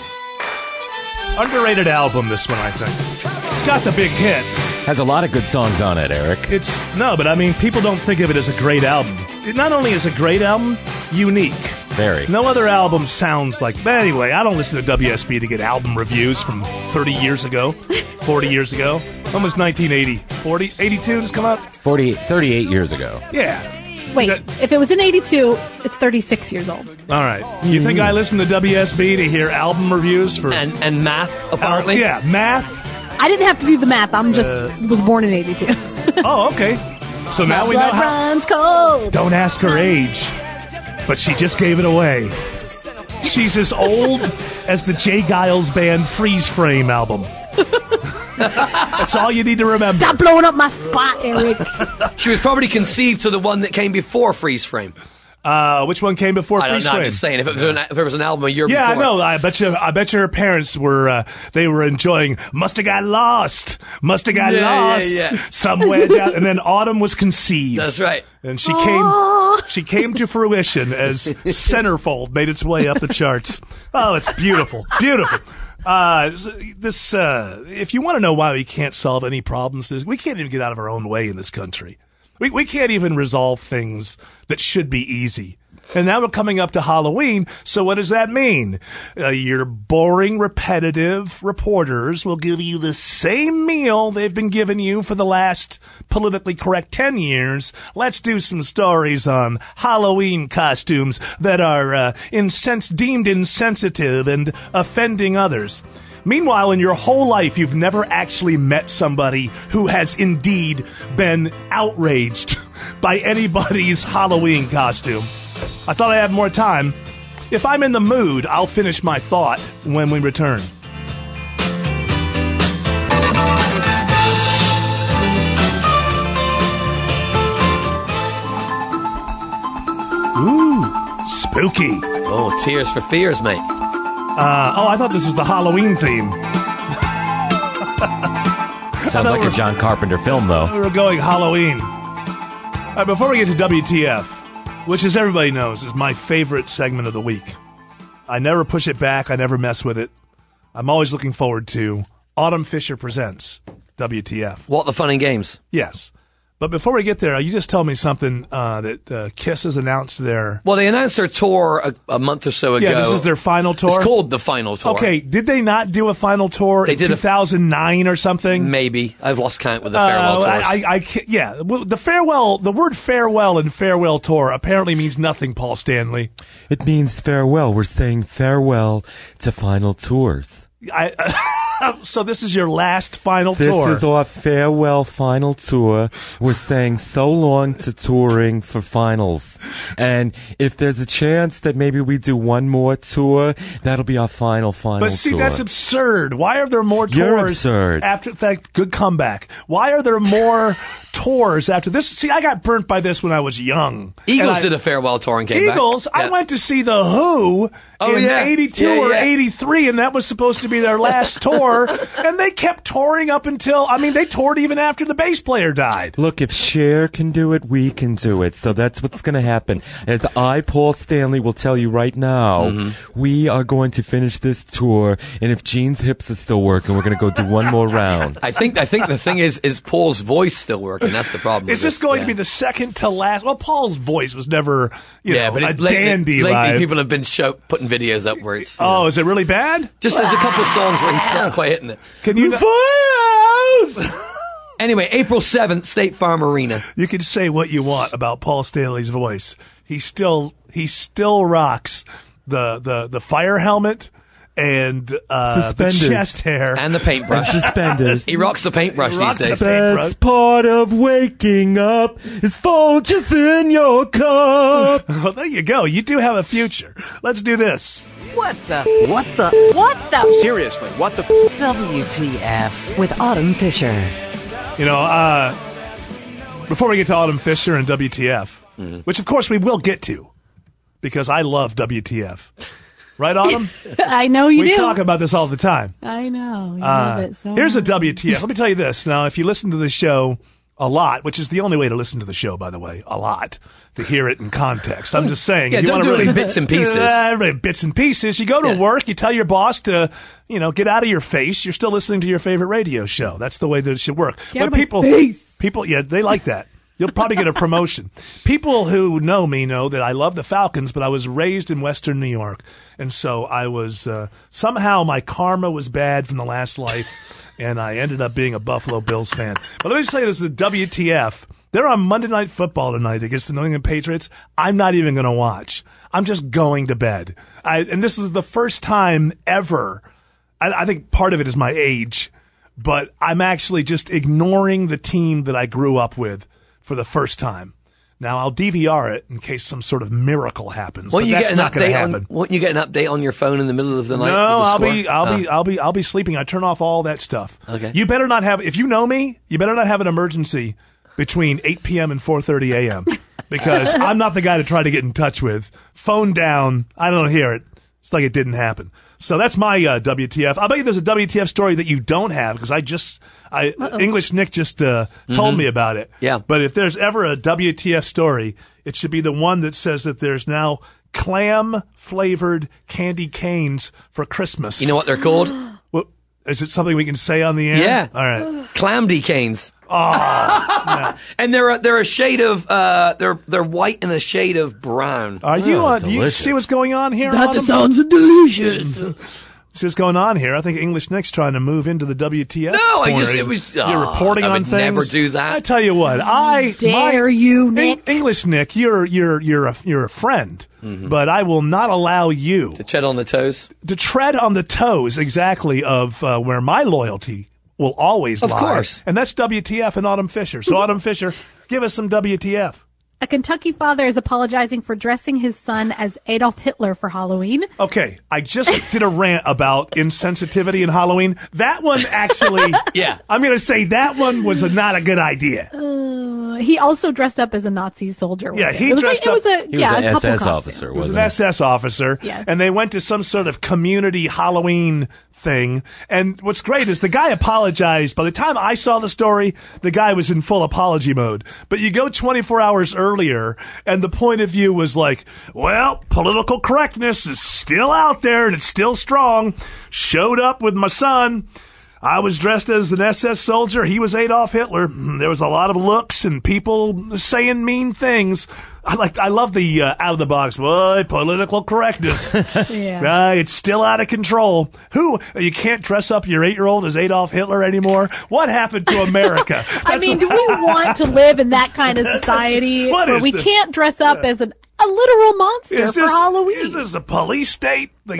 Underrated album, this one, I think. It's got the big hits. Has a lot of good songs on it, Eric. People don't think of it as a great album. It not only is a great album, unique. Very. No other album sounds like that. Anyway, I don't listen to WSB to get album reviews from 30 years ago, 40 years ago. When was 1980? 40? 82 just come out? 38 years ago. Yeah. Wait, if it was in 82, it's 36 years old. All right. You think I listen to WSB to hear album reviews for... And math, apparently? Yeah, math. I didn't have to do the math. I'm just was born in 82. Oh, okay. So now we know how... runs cold. Don't ask her age. But she just gave it away. She's as old as the Jay Giles Band Freeze Frame album. That's all you need to remember. Stop blowing up my spot, Eric. She was probably conceived to the one that came before Freeze Frame. Which one came before Freeze Frame? I'm just saying, if it was an album a year before. Yeah, I know. I bet you her parents were enjoying Must Have Got Lost. Must Have Got Lost. Yeah. Somewhere down. And then Autumn was conceived. That's right. And she came to fruition as Centerfold made its way up the charts. Oh, it's beautiful. Beautiful. If you want to know why we can't solve any problems, we can't even get out of our own way in this country. We can't even resolve things that should be easy. And now we're coming up to Halloween, so what does that mean? Your boring, repetitive reporters will give you the same meal they've been giving you for the last politically correct 10 years. Let's do some stories on Halloween costumes that are deemed insensitive and offending others. Meanwhile, in your whole life, you've never actually met somebody who has indeed been outraged by anybody's Halloween costume. I thought I had more time. If I'm in the mood, I'll finish my thought when we return. Ooh, spooky. Oh, Tears for Fears, mate. I thought this was the Halloween theme. Sounds like a John Carpenter film, though. We were going Halloween. All right, before we get to WTF, which, as everybody knows, is my favorite segment of the week. I never push it back. I never mess with it. I'm always looking forward to Autumn Fisher Presents WTF. What the fun and games? Yes. But before we get there, you just told me something that Kiss has announced their... Well, they announced their tour a month or so ago. Yeah, this is their final tour? It's called the final tour. Okay, did they not do a final tour in 2009 or something? Maybe. I've lost count with the farewell tours. The word farewell and farewell tour apparently means nothing, Paul Stanley. It means farewell. We're saying farewell to final tours. So this is your last final tour. This is our farewell final tour. We're saying so long to touring for finals. And if there's a chance that maybe we do one more tour, that'll be our final tour. But see, that's absurd. Why are there more tours? You're absurd. After, in fact, good comeback. Why are there more tours after this? See, I got burnt by this when I was young. Eagles did a farewell tour and came back. Eagles, I went to see The Who in 82 or 83, and that was supposed to be their last tour. And they kept touring up until, they toured even after the bass player died. Look, if Cher can do it, we can do it. So that's what's going to happen. As Paul Stanley, will tell you right now, we are going to finish this tour, and if Gene's hips are still working, we're going to go do one more round. I think the thing is Paul's voice still working? That's the problem. Is this going to be the second to last? Well, Paul's voice was never, but a dandy. Lately, people have been putting videos up where it's. Is it really bad? Just there's a couple of songs where he's not quite hitting it. Can you? Anyway, April 7th, State Farm Arena. You can say what you want about Paul Stanley's voice. He still rocks the fire helmet and the chest hair and the paintbrush. Suspenders. He rocks the paintbrush these days. The best part of waking up is Folgers in your cup. Well, there you go. You do have a future. Let's do this. What the? Seriously, what the? WTF with Autumn Fisher. Before we get to Autumn Fisher and WTF, which of course we will get to, because I love WTF. Right, Autumn? I know you do. We talk about this all the time. I know. You love it so Here's much. a WTF. Let me tell you this. Now, if you listen to the show a lot, which is the only way to listen to the show, by the way, a lot, to hear it in context. I'm just saying. Yeah, don't do it in bits and pieces. Bits and pieces. You go to work, you tell your boss to, get out of your face. You're still listening to your favorite radio show. That's the way that it should work. Get out of my face. People, they like that. You'll probably get a promotion. People who know me know that I love the Falcons, but I was raised in Western New York. And so I was, somehow my karma was bad from the last life, and I ended up being a Buffalo Bills fan. But let me just tell you, this is a WTF. They're on Monday Night Football tonight against the New England Patriots. I'm not even going to watch. I'm just going to bed. And this is the first time ever. I think part of it is my age, but I'm actually just ignoring the team that I grew up with for the first time. Now I'll DVR it in case some sort of miracle happens. But that's not going to happen. Won't you get an update on your phone in the middle of the night? No, I'll be sleeping. I turn off all that stuff. Okay. You better not have. If you know me, you better not have an emergency between 8 p.m. and 4:30 a.m. because I'm not the guy to try to get in touch with. Phone down. I don't hear it. It's like it didn't happen. So that's my WTF. I'll bet you there's a WTF story that you don't have because English Nick just told me about it. Yeah. But if there's ever a WTF story, it should be the one that says that there's now clam-flavored candy canes for Christmas. You know what they're called? Well, is it something we can say on the air? Yeah. All right. Clamdy canes. Oh. No. And they're a shade of they're white and a shade of brown. Are you? Do you see what's going on here? That sounds delicious. See what's going on here? I think English Nick's trying to move into the WTF. No, corner. You're reporting on things. Never do that. I tell you what, dare you, Nick? English Nick, you're a friend, but I will not allow you to tread on the toes. To tread on the toes, exactly, of where my loyalty will always lie. Of course. And that's WTF and Autumn Fisher. So Autumn Fisher, give us some WTF. A Kentucky father is apologizing for dressing his son as Adolf Hitler for Halloween. Okay, I just did a rant about insensitivity in Halloween. That one actually, yeah, I'm going to say that one was not a good idea. He also dressed up as a Nazi soldier. Yeah, he dressed up. He was an SS officer, He was an SS officer. Yes. And they went to some sort of community Halloween thing. And what's great is the guy apologized. By the time I saw the story, the guy was in full apology mode. But you go 24 hours earlier, and the point of view was like, well, political correctness is still out there, and it's still strong. Showed up with my son. I was dressed as an SS soldier. He was Adolf Hitler. There was a lot of looks and people saying mean things. I love the out of the box. Boy, political correctness. It's still out of control. You can't dress up your 8-year-old as Adolf Hitler anymore? What happened to America? I mean, do we want to live in that kind of society where we can't dress up as a literal monster for Halloween? Is this a police state? The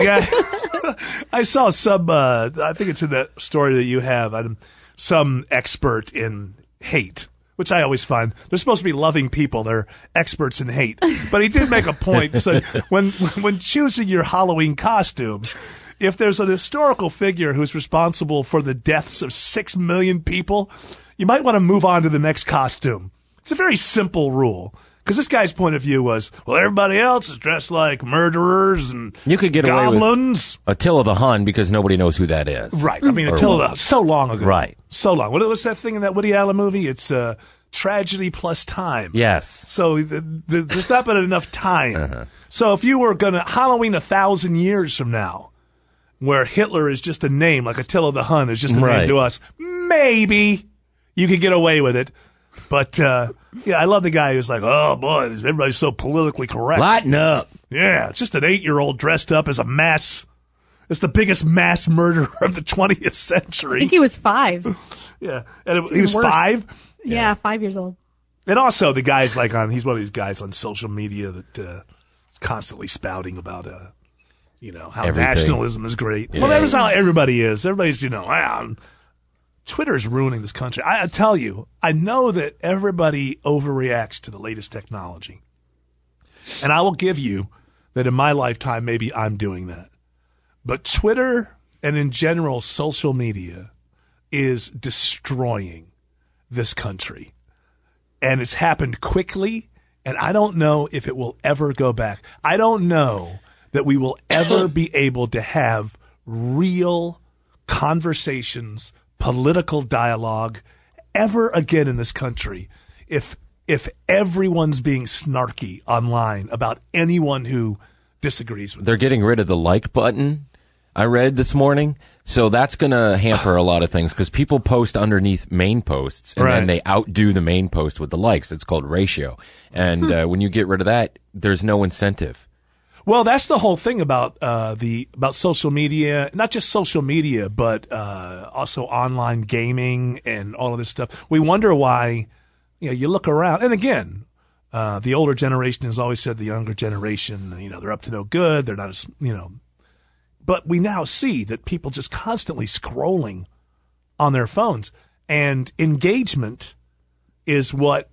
guy, I saw some, I think it's in that story that you have, some expert in hate, which I always find. They're supposed to be loving people. They're experts in hate. But he did make a point. So when choosing your Halloween costume, if there's an historical figure who's responsible for the deaths of 6 million people, you might want to move on to the next costume. It's a very simple rule. Because this guy's point of view was, well, everybody else is dressed like murderers and you could get goblins. Away with Attila the Hun because nobody knows who that is. Right. I mean, Attila, so long ago. Right. So long. What was that thing in that Woody Allen movie? It's tragedy plus time. Yes. So there's not been enough time. Uh-huh. So if you were going to Halloween 1,000 years from now, where Hitler is just a name, like Attila the Hun is just a name to us, maybe you could get away with it. But, I love the guy who's like, oh, boy, everybody's so politically correct. Lighten up. Yeah, it's just an 8-year-old dressed up as it's the biggest mass murderer of the 20th century. I think he was 5. Yeah, and he was worse. 5? Yeah, 5 years old. And also the guy's he's one of these guys on social media that is constantly spouting about, how everything. Nationalism is great. Yeah. Well, that is how everybody is. Everybody's, Twitter's ruining this country. I tell you, I know that everybody overreacts to the latest technology. And I will give you that in my lifetime, maybe I'm doing that. But Twitter and in general, social media is destroying this country. And it's happened quickly, and I don't know if it will ever go back. I don't know that we will ever be able to have real conversations, political dialogue ever again in this country if everyone's being snarky online about anyone who disagrees with them. They're getting rid of the like button, I read this morning. So that's going to hamper a lot of things because people post underneath main posts and then they outdo the main post with the likes. It's called ratio. And when you get rid of that, there's no incentive. Well, that's the whole thing about about social media, not just social media, but also online gaming and all of this stuff. We wonder why, you look around, and again, the older generation has always said the younger generation, they're up to no good, they're not as, but we now see that people just constantly scrolling on their phones, and engagement is what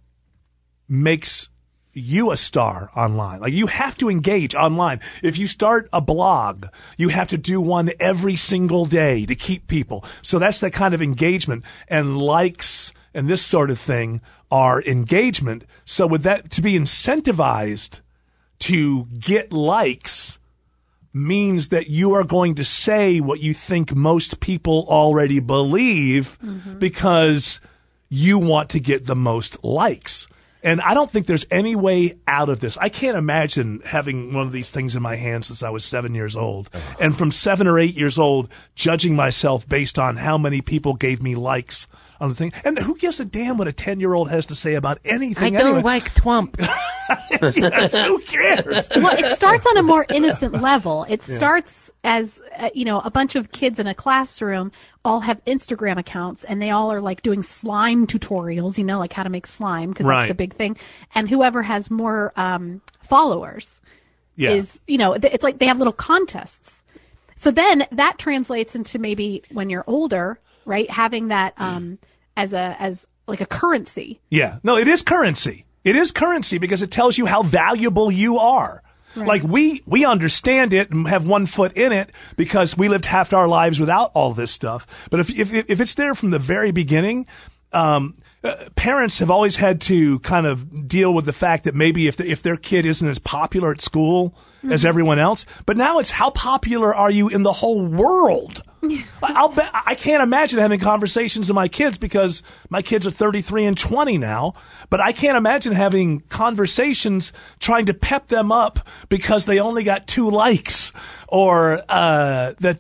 makes you a star online. Like, you have to engage online. If you start a blog, you have to do one every single day to keep people. So that's that kind of engagement, and likes and this sort of thing are engagement. So with that, to be incentivized to get likes means that you are going to say what you think most people already believe because you want to get the most likes. And I don't think there's any way out of this. I can't imagine having one of these things in my hand since I was 7 years old. And from 7 or 8 years old, judging myself based on how many people gave me likes on the thing. And who gives a damn what a 10-year-old has to say about anything? I don't like Trump. Yes, who cares? Well, it starts on a more innocent level. It starts as, a bunch of kids in a classroom all have Instagram accounts, and they all are like doing slime tutorials, like how to make slime, because that's the big thing. And whoever has more followers is, it's like they have little contests. So then that translates into maybe when you're older, right, having that as like a currency. Yeah. No, it is currency. It is currency because it tells you how valuable you are. Right. Like, we understand it and have one foot in it because we lived half our lives without all this stuff. But if it's there from the very beginning, parents have always had to kind of deal with the fact that maybe if their kid isn't as popular at school as everyone else, but now it's how popular are you in the whole world? I can't imagine having conversations with my kids because my kids are 33 and 20 now, but I can't imagine having conversations trying to pep them up because they only got 2 likes or and they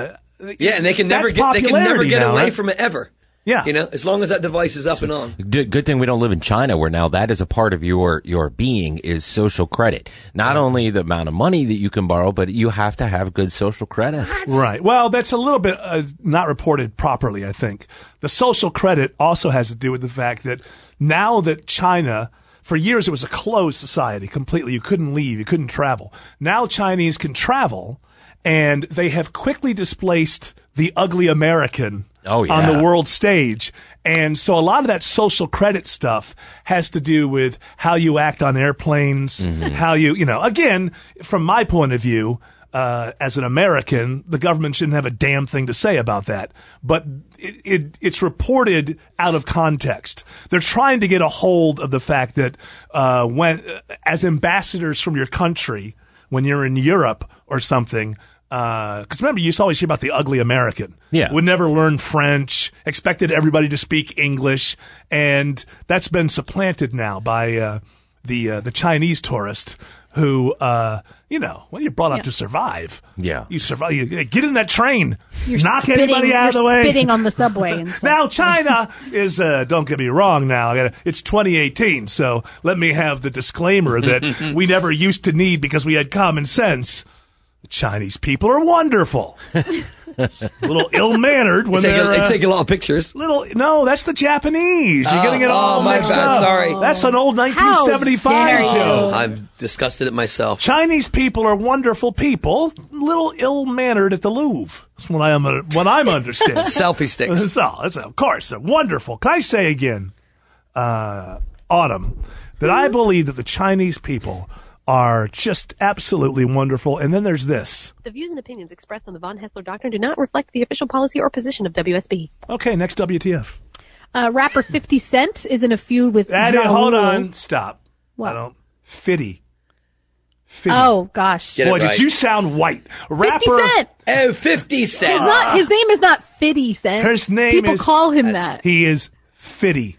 can never get now, away right? from it ever. Yeah. As long as that device is up and on. Good thing we don't live in China where now that is a part of your being is social credit. Not only the amount of money that you can borrow, but you have to have good social credit. Right. Well, that's a little bit not reported properly, I think. The social credit also has to do with the fact that now that China, for years it was a closed society completely. You couldn't leave. You couldn't travel. Now Chinese can travel, and they have quickly displaced the ugly American on the world stage. And so a lot of that social credit stuff has to do with how you act on airplanes, how again, from my point of view, as an American, the government shouldn't have a damn thing to say about that. But it's reported out of context. They're trying to get a hold of the fact that as ambassadors from your country, when you're in Europe or something, because remember, you used to always hear about the ugly American. Yeah. Would never learn French, expected everybody to speak English, and that's been supplanted now by the Chinese tourist who, you're brought up to survive. Yeah. You survive. You get in that train. You're knock anybody out of the way. Spitting on the subway. And stuff. Now, China is, don't get me wrong now, it's 2018, so let me have the disclaimer that we never used to need because we had common sense. The Chinese people are wonderful. A little ill-mannered when they take a lot of pictures. No, that's the Japanese. You're getting it all mixed up. Sorry. That's an old 1975 joke. I've discussed it myself. Chinese people are wonderful people. A little ill-mannered at the Louvre. That's what I'm understanding. Selfie sticks. That's of course, wonderful. Can I say again, Autumn, that I believe that the Chinese people are just absolutely wonderful. And then there's this. The views and opinions expressed on the Von Hessler Doctrine do not reflect the official policy or position of WSB. Okay, next WTF. Rapper 50 Cent is in a feud with Ja Hold Rule. on. Stop. What? Fitty. Oh, gosh. Boy, did you sound white. Rapper 50 Cent. Oh, 50 Cent. His name is not Fitty Cent. His name People is... call him that. He is Fitty.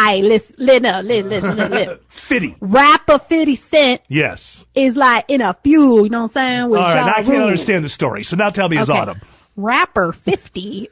Listen. Fitty. Rapper 50 Cent. Yes. Is like in a feud, you know what I'm saying? With all right, Ja I can't Rule. understand the story. So now tell me his Autumn. Rapper 50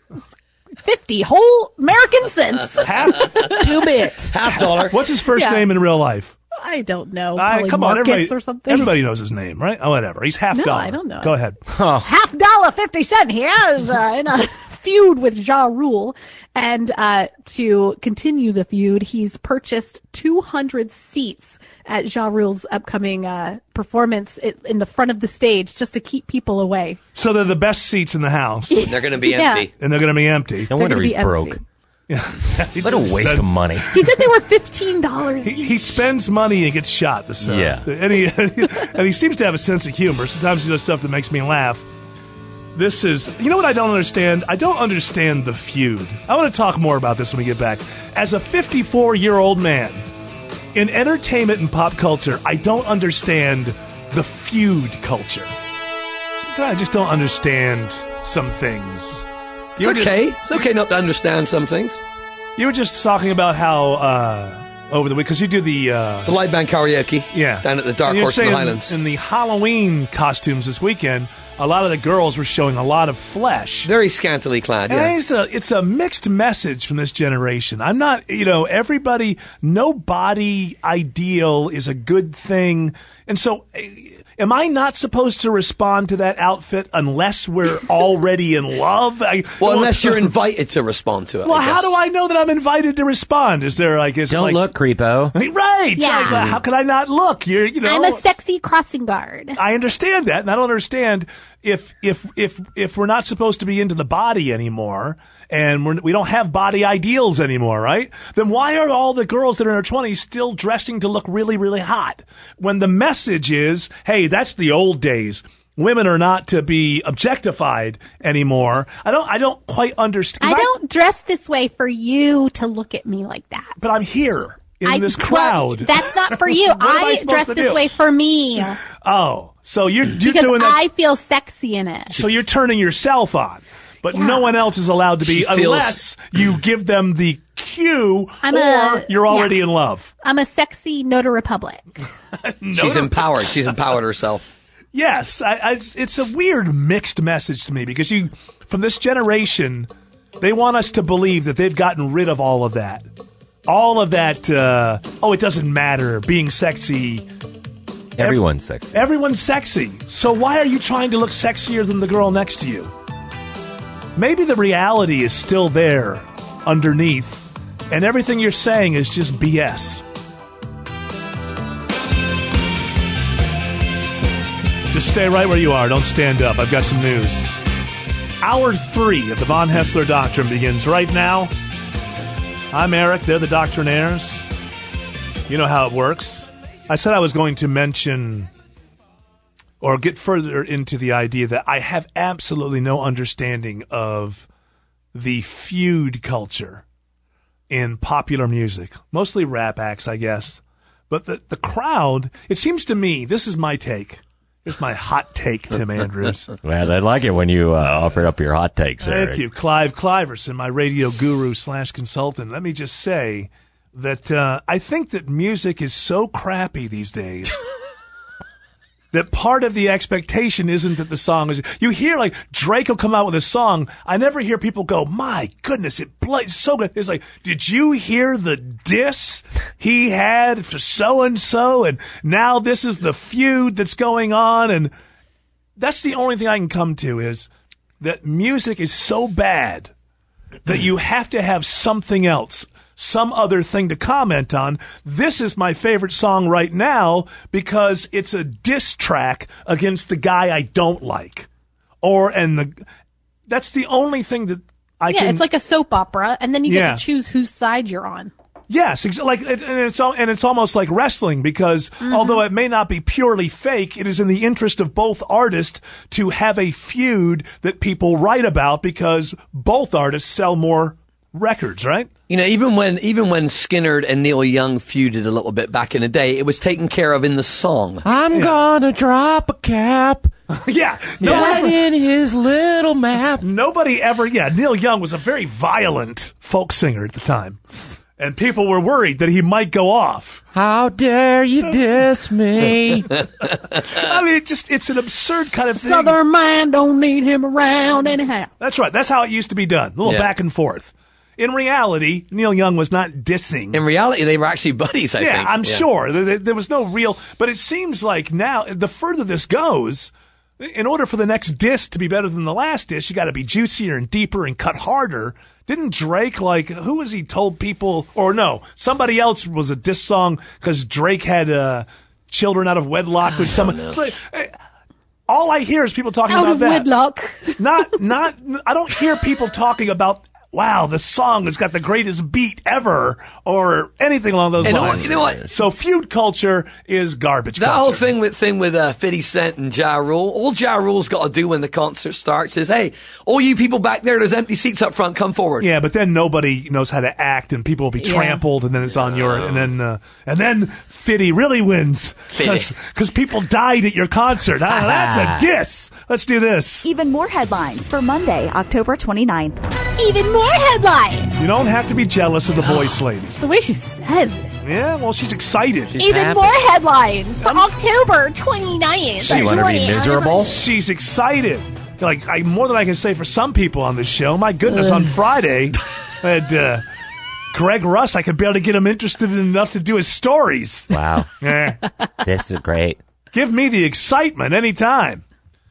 whole American cents. Half 2 bits. $50. What's his first name in real life? I don't know. Probably Come on, Marcus everybody, or something. everybody knows his name, right? Oh, whatever. He's $50. No, I don't know. Go ahead. $50 50 cent here is in a feud with Ja Rule. And to continue the feud, he's purchased 200 seats at Ja Rule's upcoming performance in the front of the stage just to keep people away. So they're the best seats in the house. They're going to be empty. And they're going to be empty. No wonder he's broke. What a waste of money. He said they were $15 each. He spends money and gets shot. And he seems to have a sense of humor. Sometimes he does stuff that makes me laugh. This is, you know what I don't understand? I don't understand the feud. I want to talk more about this when we get back. As a 54-year-old man, in entertainment and pop culture, I don't understand the feud culture. Sometimes I just don't understand some things. It's okay not to understand some things. You were just talking about how over the week, because you do the live band karaoke down at the Dark Horse in the Highlands. In the Halloween costumes this weekend, a lot of the girls were showing a lot of flesh. Very scantily clad, yeah. And it's a mixed message from this generation. I'm not, everybody, no body ideal is a good thing. And so, am I not supposed to respond to that outfit unless we're already in love? Unless you're invited to respond to it. Well, how do I know that I'm invited to respond? Is there don't look, creepo. Right. Yeah. How can I not look? I'm a sexy crossing guard. I understand that, and I don't understand if we're not supposed to be into the body anymore, and we don't have body ideals anymore, right? Then why are all the girls that are in their 20s still dressing to look really, really hot? When the message is, hey, that's the old days. women are not to be objectified anymore. I don't quite understand. I don't dress this way for you to look at me like that. But I'm here in this crowd. That's not for you. I dress this way for me. Oh, so you're because doing that. I feel sexy in it. So you're turning yourself on. But no one else is allowed to be unless you give them the cue you're already in love. I'm a sexy Nota Republic. She's empowered. She's empowered herself. Yes. It's a weird mixed message to me because from this generation, they want us to believe that they've gotten rid of all of that. All of that, it doesn't matter, being sexy. Everyone's sexy. Everyone's sexy. So why are you trying to look sexier than the girl next to you? Maybe the reality is still there underneath, and everything you're saying is just BS. Just stay right where you are. Don't stand up. I've got some news. Hour 3 of the Von Haessler Doctrine begins right now. I'm Eric. They're the Doctrinaires. You know how it works. I said I was going to mention or get further into the idea that I have absolutely no understanding of the feud culture in popular music. Mostly rap acts, I guess. But the crowd, it seems to me, this is my take. Here's my hot take, Tim Andrews. Well, I like it when you offer up your hot takes, Eric. Thank you. Clive Cliverson, my radio guru / consultant. Let me just say that I think that music is so crappy these days that part of the expectation isn't that the song is... You hear, like, Drake will come out with a song. I never hear people go, my goodness, it's so good. It's like, did you hear the diss he had for so-and-so? And now this is the feud that's going on. And that's the only thing I can come to is that music is so bad that you have to have something else, some other thing to comment on. This is my favorite song right now because it's a diss track against the guy I don't like. That's the only thing that I can... Yeah, it's like a soap opera, and then you get to choose whose side you're on. Yes, and it's almost like wrestling because although it may not be purely fake, it is in the interest of both artists to have a feud that people write about because both artists sell more records, right? You know, even when Skynyrd and Neil Young feuded a little bit back in the day, it was taken care of in the song. I'm gonna drop a cap. Right in his little map. Nobody ever, Neil Young was a very violent folk singer at the time. And people were worried that he might go off. How dare you diss me? I mean, it's an absurd kind of thing. Southern man don't need him around anyhow. That's right. That's how it used to be done. A little back and forth. In reality, Neil Young was not dissing. In reality, they were actually buddies, I think. Yeah, I'm sure. There was no real... But it seems like now, the further this goes, in order for the next diss to be better than the last diss, you got to be juicier and deeper and cut harder. Didn't Drake, who was he told people... Or no, somebody else was a diss song because Drake had children out of wedlock with someone... It's like... all I hear is people talking about that. Out of wedlock. I don't hear people talking about... Wow, the song has got the greatest beat ever, or anything along those lines. You know what? So feud culture is garbage culture. That whole thing with 50 Cent and Ja Rule, all Ja Rule's got to do when the concert starts is, hey, all you people back there, there's empty seats up front, come forward. Yeah, but then nobody knows how to act, and people will be trampled, and then it's on your, and then Fitty really wins because people died at your concert. That's a diss. Let's do this. Even more headlines for Monday, October 29th. Even more headlines. You don't have to be jealous of the voice lady. The way she says it. Yeah, well, she's excited. Even more headlines for October 29th. You want to be miserable? She's excited. More than I can say for some people on this show. My goodness, on Friday, I had Greg Russ. I could barely get him interested enough to do his stories. Wow. This is great. Give me the excitement anytime.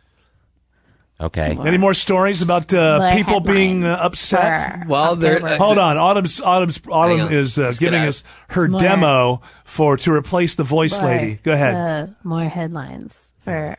Okay. Any more stories about people being upset? Well, hold on. Autumn is giving us her demo to replace the voice lady. Go ahead. More headlines for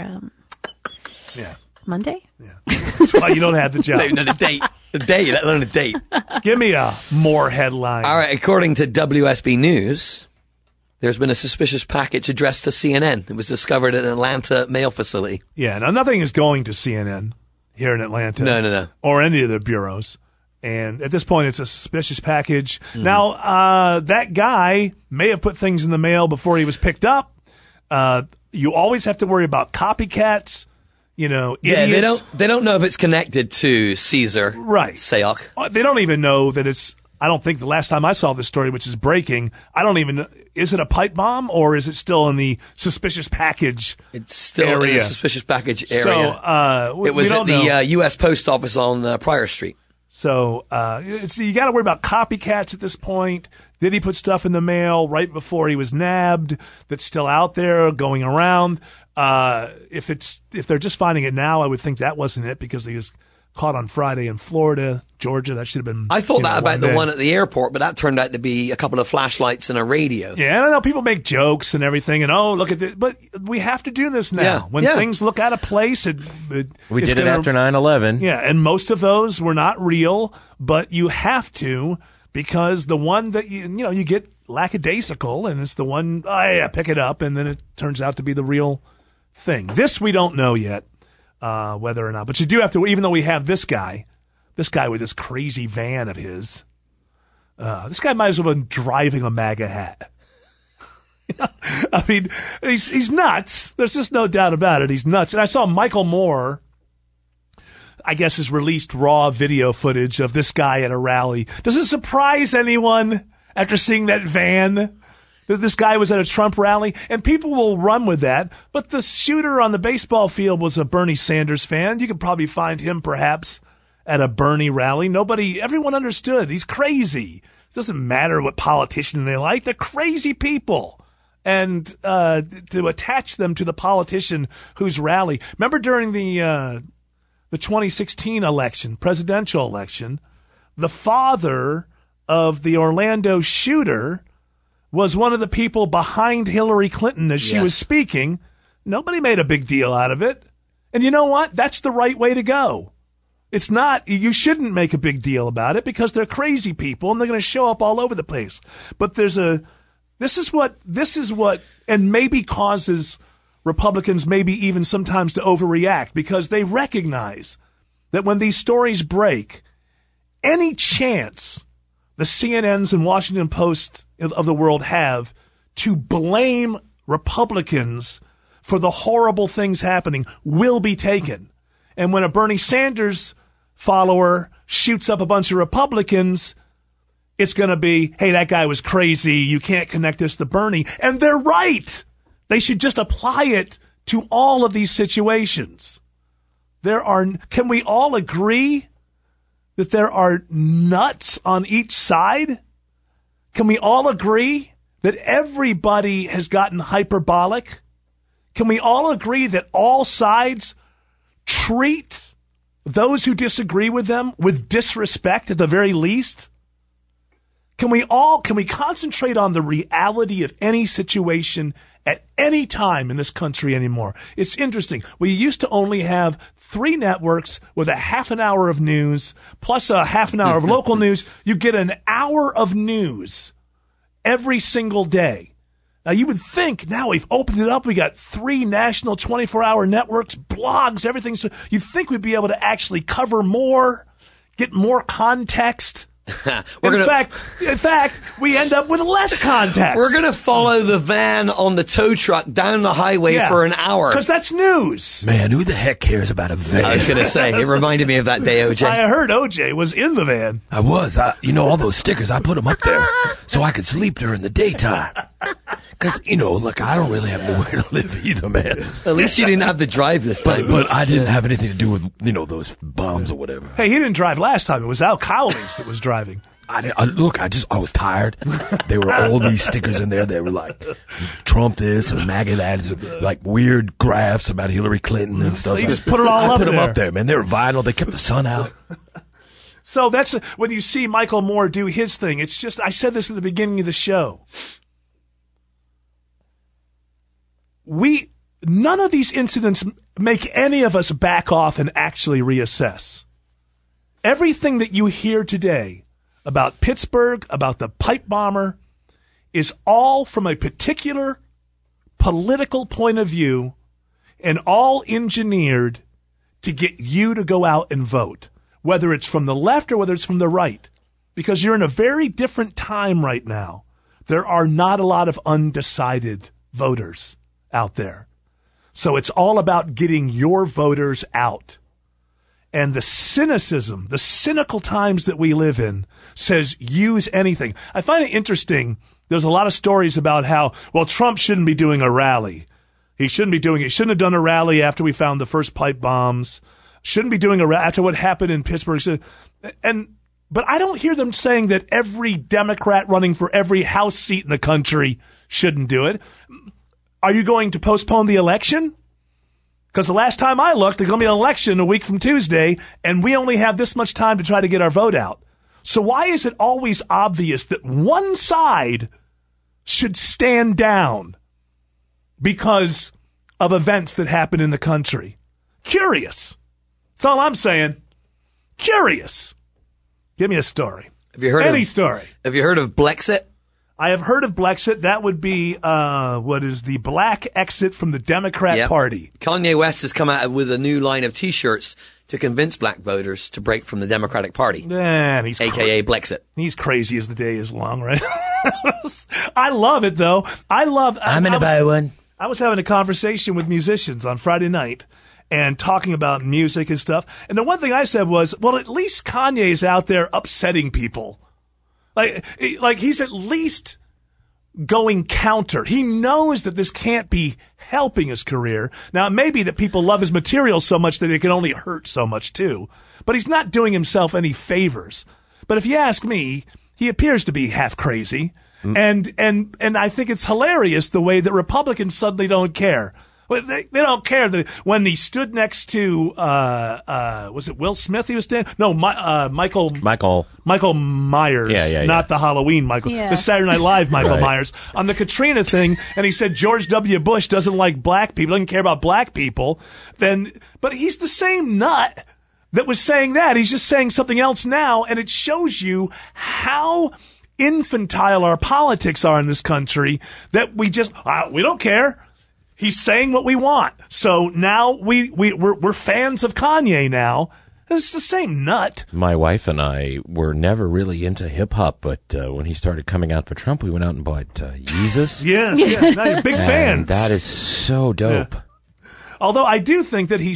Monday. Yeah. That's why you don't have the job. The date. The day. Let alone the date. Give me a more headline. All right. According to WSB News, There's been a suspicious package addressed to CNN. It was discovered at an Atlanta mail facility. Yeah, now nothing is going to CNN here in Atlanta. No. Or any of the bureaus. And at this point, it's a suspicious package. Mm-hmm. Now, that guy may have put things in the mail before he was picked up. You always have to worry about copycats. Idiots. Yeah, they don't know if it's connected to Caesar. Right. Sayok. They don't even know that it's, I don't think the last time I saw this story, which is breaking, I don't even know, is it a pipe bomb or is it still in the suspicious package It's still area? in the suspicious package area. So, it was at the U.S. Post Office on Pryor Street. So you got to worry about copycats at this point. Did he put stuff in the mail right before he was nabbed that's still out there going around? If they're just finding it now, I would think that wasn't it because he was caught on Friday in Florida, Georgia. That should have been. I thought that about the day. one at the airport, but that turned out to be a couple of flashlights and a radio. Yeah, I know people make jokes and everything, and look at this, but we have to do this now. Yeah, when things look out of place, we did it after 9/11. Yeah, and most of those were not real, but you have to because the one that you get lackadaisical, and it's the one pick it up, and then it turns out to be the real thing. This we don't know yet. Whether or not, but you do have to, even though we have this guy with this crazy van of his, this guy might as well have been driving a MAGA hat. I mean, he's nuts. There's just no doubt about it. He's nuts. And I saw Michael Moore, I guess, has released raw video footage of this guy at a rally. Does it surprise anyone after seeing that van? This guy was at a Trump rally, and people will run with that. But the shooter on the baseball field was a Bernie Sanders fan. You could probably find him perhaps at a Bernie rally. Everyone understood. He's crazy. It doesn't matter what politician they like. They're crazy people. And to attach them to the politician whose rally. Remember during the 2016 election, presidential election, the father of the Orlando shooter was one of the people behind Hillary Clinton as she was speaking. Nobody made a big deal out of it. And you know what? That's the right way to go. It's not, you shouldn't make a big deal about it because they're crazy people and they're going to show up all over the place. But this is what, and maybe causes Republicans maybe even sometimes to overreact because they recognize that when these stories break, any chance the CNNs and Washington Post of the world have to blame Republicans for the horrible things happening will be taken. And when a Bernie Sanders follower shoots up a bunch of Republicans, it's going to be, hey, that guy was crazy. You can't connect this to Bernie. And they're right. They should just apply it to all of these situations. Can we all agree that there are nuts on each side? Can we all agree that everybody has gotten hyperbolic? Can we all agree that all sides treat those who disagree with them with disrespect at the very least? Can we concentrate on the reality of any situation at any time in this country anymore? It's interesting. We used to only have 3 networks with a half an hour of news plus a half an hour of local news. You get an hour of news every single day. Now, you would think now we've opened it up. We got 3 national 24-hour networks, blogs, everything. So you'd think we'd be able to actually cover more, get more context. In fact, we end up with less context. We're going to follow the van on the tow truck down the highway for an hour. Because that's news. Man, who the heck cares about a van? I was going to say, it reminded me of that day, OJ. I heard OJ was in the van. I was. All those stickers, I put them up there so I could sleep during the daytime. Because, look, I don't really have nowhere to live either, man. At least you didn't have to drive this time. But I didn't have anything to do with, those bombs or whatever. Hey, he didn't drive last time. It was Al Cowlings that was driving. I was tired. There were all these stickers in there that were like Trump this and MAGA that, like weird graphs about Hillary Clinton and stuff. So you just put it all up there. I put them up there, man. They were vinyl. They kept the sun out. So that's when you see Michael Moore do his thing. It's just, I said this at the beginning of the show. None of these incidents make any of us back off and actually reassess. Everything that you hear today about Pittsburgh, about the pipe bomber, is all from a particular political point of view and all engineered to get you to go out and vote, whether it's from the left or whether it's from the right, because you're in a very different time right now. There are not a lot of undecided voters out there. So it's all about getting your voters out. And the cynicism, the cynical times that we live in says use anything. I find it interesting. There's a lot of stories about how, well, Trump shouldn't be doing a rally. He shouldn't be doing it. He shouldn't have done a rally after we found the first pipe bombs. Shouldn't be doing a rally after what happened in Pittsburgh. But I don't hear them saying that every Democrat running for every House seat in the country shouldn't do it. Are you going to postpone the election? Because the last time I looked, there's going to be an election a week from Tuesday, and we only have this much time to try to get our vote out. So why is it always obvious that one side should stand down because of events that happen in the country? Curious. That's all I'm saying. Curious. Give me a story. Have you heard any story? Have you heard of Blexit? I have heard of Blexit. That would be what is the black exit from the Democrat Party. Kanye West has come out with a new line of T-shirts to convince black voters to break from the Democratic Party. Man, he's AKA Blexit. He's crazy as the day is long, right? I love it, though. I'm going to buy one. I was having a conversation with musicians on Friday night and talking about music and stuff. And the one thing I said was, well, at least Kanye's out there upsetting people. Like he's at least going counter. He knows that this can't be helping his career. Now, it may be that people love his material so much that it can only hurt so much too. But he's not doing himself any favors. But if you ask me, he appears to be half crazy. And I think it's hilarious the way that Republicans suddenly don't care. They don't care that when he stood next to, was it Will Smith he was standing? No, Michael Myers. Yeah. Not the Halloween Michael. Yeah. The Saturday Night Live Michael Right. Myers. On the Katrina thing, and he said George W. Bush doesn't like black people, doesn't care about black people. But he's the same nut that was saying that. He's just saying something else now, and it shows you how infantile our politics are in this country that we don't care. He's saying what we want. So now we're fans of Kanye now. It's the same nut. My wife and I were never really into hip-hop, but when he started coming out for Trump, we went out and bought Yeezus. Yes. Now you're big fans. And that is so dope. Yeah. Although I do think that he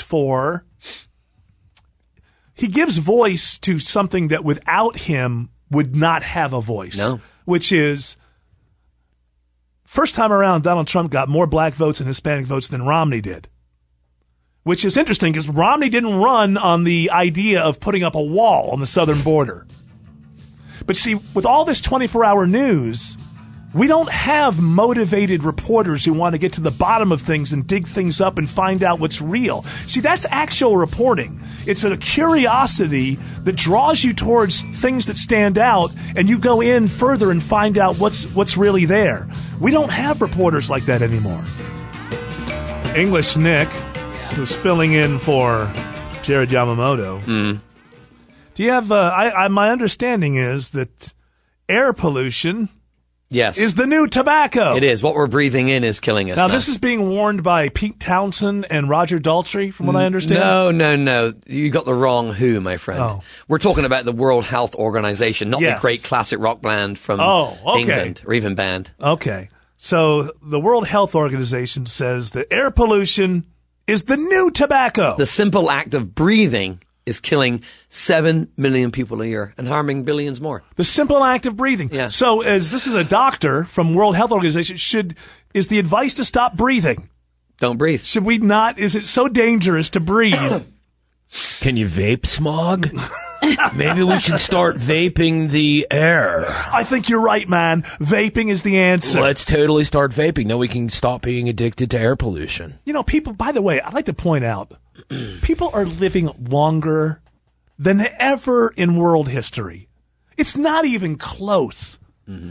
gives voice to something that without him would not have a voice. No. Which is, first time around, Donald Trump got more black votes and Hispanic votes than Romney did. Which is interesting because Romney didn't run on the idea of putting up a wall on the southern border. But see, with all this 24-hour news, we don't have motivated reporters who want to get to the bottom of things and dig things up and find out what's real. See, that's actual reporting. It's a curiosity that draws you towards things that stand out, and you go in further and find out what's really there. We don't have reporters like that anymore. English Nick, who's filling in for Jared Yamamoto. Do you have? My understanding is that air pollution. Yes. Is the new tobacco. It is. What we're breathing in is killing us. Now, this is being warned by Pete Townsend and Roger Daltrey, from what I understand. No. You got the wrong who, my friend. Oh. We're talking about the World Health Organization, not the great classic rock band from England, or even band. Okay. So the World Health Organization says that air pollution is the new tobacco. The simple act of breathing is killing 7 million people a year and harming billions more. The simple act of breathing. Yeah. So as this is a doctor from World Health Organization, is the advice to stop breathing? Don't breathe. Should we not? Is it so dangerous to breathe? Can you vape, Smog? Maybe we should start vaping the air. I think you're right, man. Vaping is the answer. Let's totally start vaping. Then we can stop being addicted to air pollution. You know, people, by the way, I'd like to point out, people are living longer than ever in world history. It's not even close.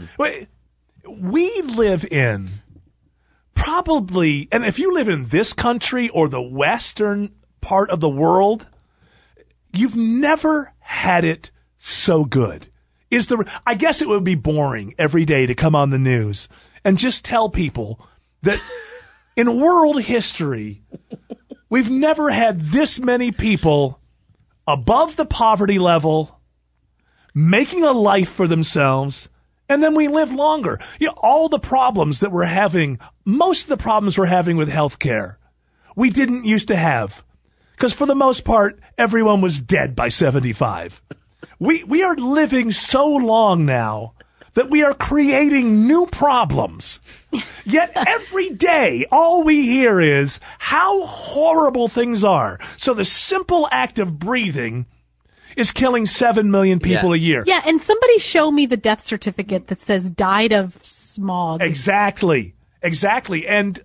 We live in probably, and if you live in this country or the western part of the world, you've never had it so good. I guess it would be boring every day to come on the news and just tell people that in world history, we've never had this many people above the poverty level, making a life for themselves, and then we live longer. All the problems that we're having, most of the problems we're having with healthcare, we didn't used to have. Because for the most part, everyone was dead by 75. We are living so long now that we are creating new problems. Yet every day, all we hear is how horrible things are. So the simple act of breathing is killing 7 million people a year. Yeah, and somebody show me the death certificate that says died of smog. Exactly. And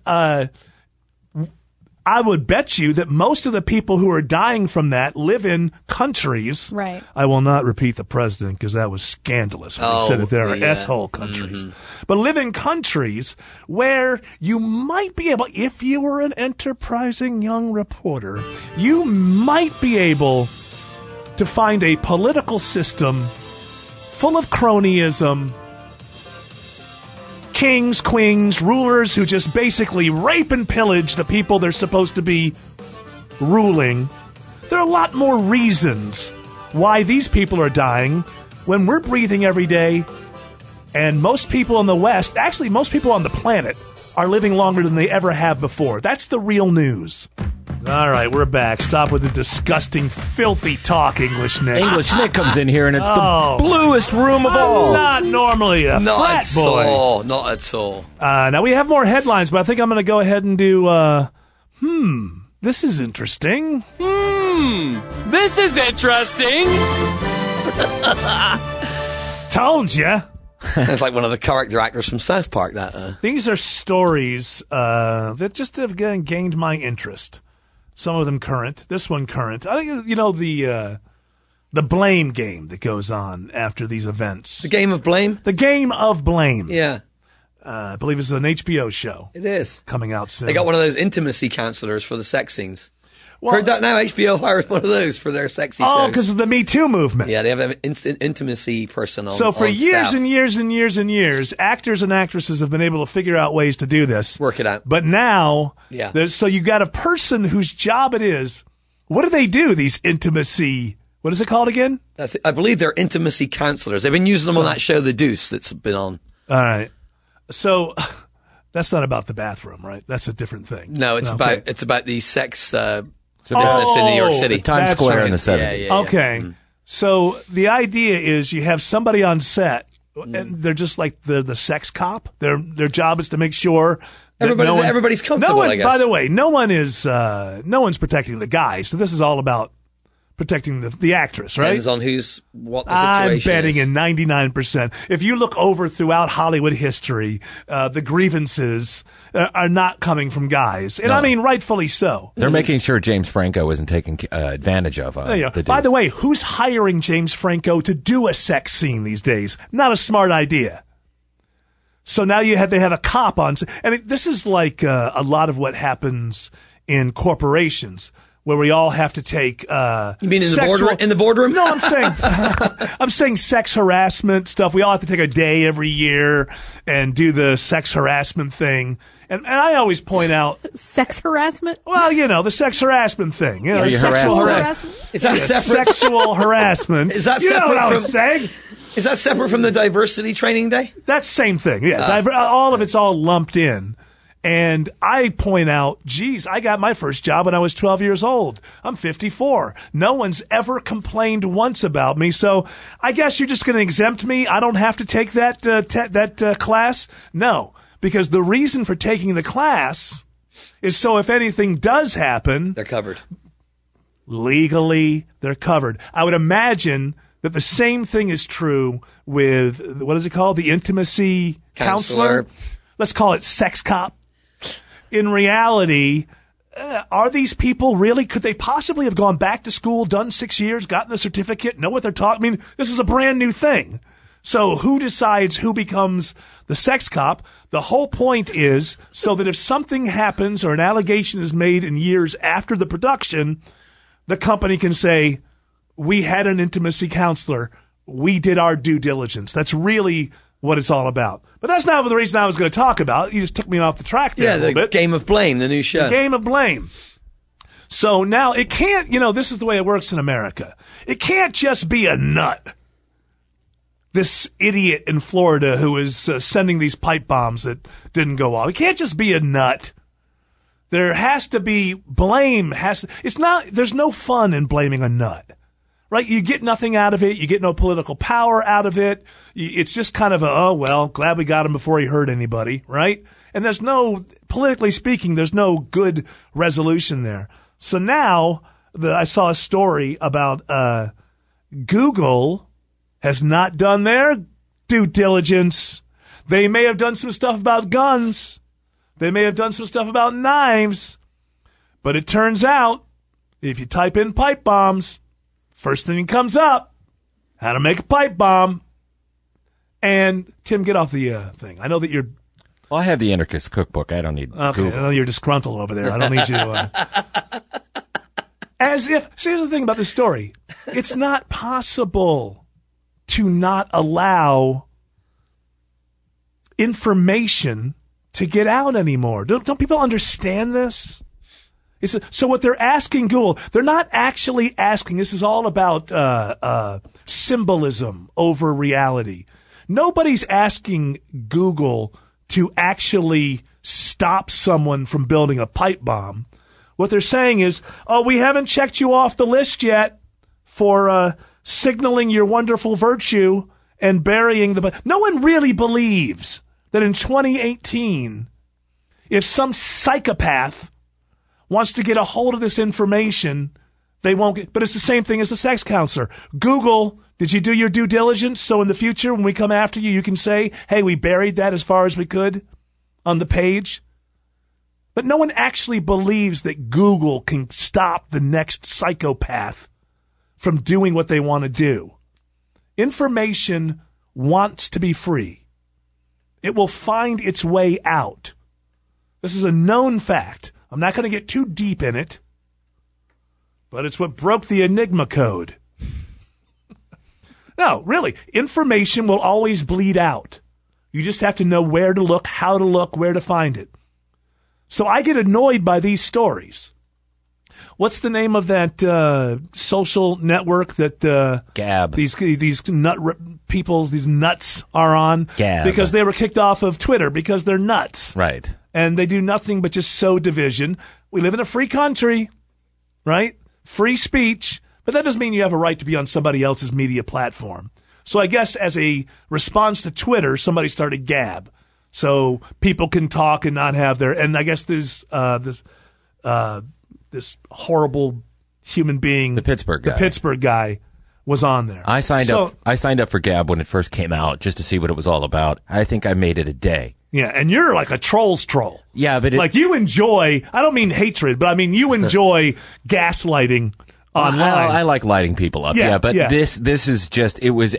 I would bet you that most of the people who are dying from that live in countries. Right. I will not repeat the president because that was scandalous when he said that there are S-hole countries. But live in countries where you might be able, if you were an enterprising young reporter, you might be able to find a political system full of cronyism, kings, queens, rulers who just basically rape and pillage the people they're supposed to be ruling. There are a lot more reasons why these people are dying when we're breathing every day, and most people in the West, actually most people on the planet, are living longer than they ever have before. That's the real news. All right, we're back. Stop with the disgusting, filthy talk, English Nick. English Nick comes in here, and it's the bluest room of all. Not normally a frat boy. Not at all. Now, we have more headlines, but I think I'm going to go ahead and do, this is interesting. This is interesting. Told ya. Sounds like one of the character actors from South Park, that. These are stories that just have gained my interest. Some of them current. This one current. I think, the blame game that goes on after these events. The game of blame? The game of blame. Yeah. I believe it's an HBO show. It is. Coming out soon. They got one of those intimacy counselors for the sex scenes. Well, heard that now? HBO hires one of those for their sexy shows. Oh, because of the Me Too movement. Yeah, they have an intimacy person on So for years staff. and years and years and years, actors and actresses have been able to figure out ways to do this. Work it out. But now, so you got a person whose job it is. What do they do, these intimacy... What is it called again? I believe they're intimacy counselors. They've been using them on that show, The Deuce, that's been on. All right. So... That's not about the bathroom, right? That's a different thing. No, it's about the sex business in New York City. Times Square in the 70s. Okay. So the idea is you have somebody on set, and they're just like the sex cop. Their job is to make sure that everybody's comfortable, I guess. By the way, no one's protecting the guy. So this is all about protecting the actress, right? Depends on what the situation I'm betting is. in 99%. If you look over throughout Hollywood history, the grievances are not coming from guys. And I mean, rightfully so. They're making sure James Franco isn't taken advantage of. By the way, who's hiring James Franco to do a sex scene these days? Not a smart idea. So now they have a cop on. I mean, this is like a lot of what happens in corporations, where we all have to take you mean in the boardroom? No, I'm saying sex harassment stuff. We all have to take a day every year and do the sex harassment thing. And I always point out sex harassment. Well, the sex harassment thing. Sexual harassment. Is that separate? Sexual harassment. Is that separate from? What I was saying? Is that separate from the diversity training day? That's the same thing. Yeah, all of it's all lumped in. And I point out, geez, I got my first job when I was 12 years old. I'm 54. No one's ever complained once about me. So I guess you're just going to exempt me. I don't have to take that class. No, because the reason for taking the class is so if anything does happen, they're covered. Legally, they're covered. I would imagine that the same thing is true with, what is it called? The intimacy counselor. Let's call it sex cop. In reality, are these people really, could they possibly have gone back to school, done 6 years, gotten the certificate, know what they're talking? I mean, this is a brand new thing. So who decides who becomes the sex cop? The whole point is so that if something happens or an allegation is made in years after the production, the company can say, we had an intimacy counselor. we did our due diligence. That's really what it's all about. But that's not the reason I was going to talk about. You just took me off the track there a little bit. Game of Blame, the new show. The Game of Blame. So now it can't, this is the way it works in America. It can't just be a nut. This idiot in Florida who is sending these pipe bombs that didn't go off. It can't just be a nut. There has to be blame. There's no fun in blaming a nut. Right? You get nothing out of it. You get no political power out of it. It's just kind of glad we got him before he hurt anybody, right? And there's politically speaking, there's no good resolution there. So now I saw a story about Google has not done their due diligence. They may have done some stuff about guns. They may have done some stuff about knives. But it turns out, if you type in pipe bombs, first thing that comes up, how to make a pipe bomb. And, Tim, get off the thing. I know that you're... Well, I have the Anarchist Cookbook. I don't need Google. I know you're disgruntled over there. I don't need you to... As if... See, here's the thing about this story. It's not possible to not allow information to get out anymore. Don't people understand this? So what they're asking Google, they're not actually asking, this is all about symbolism over reality. Nobody's asking Google to actually stop someone from building a pipe bomb. What they're saying is, we haven't checked you off the list yet for signaling your wonderful virtue and burying the... No one really believes that in 2018, if some psychopath wants to get a hold of this information, they won't get... But it's the same thing as the sex counselor. Google, did you do your due diligence? So in the future, when we come after you, you can say, hey, we buried that as far as we could on the page. But no one actually believes that Google can stop the next psychopath from doing what they want to do. Information wants to be free. It will find its way out. This is a known fact. I'm not going to get too deep in it, but it's what broke the Enigma code. No, really, information will always bleed out. You just have to know where to look, how to look, where to find it. So I get annoyed by these stories. What's the name of that social network that Gab? These these nuts are on? Gab. Because they were kicked off of Twitter because they're nuts. Right. And they do nothing but just sow division. We live in a free country, right? Free speech. But that doesn't mean you have a right to be on somebody else's media platform. So I guess as a response to Twitter, somebody started Gab. So people can talk and not have their... And I guess this horrible human being... The Pittsburgh guy was on there. I signed up for Gab when it first came out just to see what it was all about. I think I made it a day. Yeah, and you're like a troll's troll. Yeah, but like you enjoy... I don't mean hatred, but I mean you enjoy gaslighting online. I like lighting people up. Yeah, but this is just...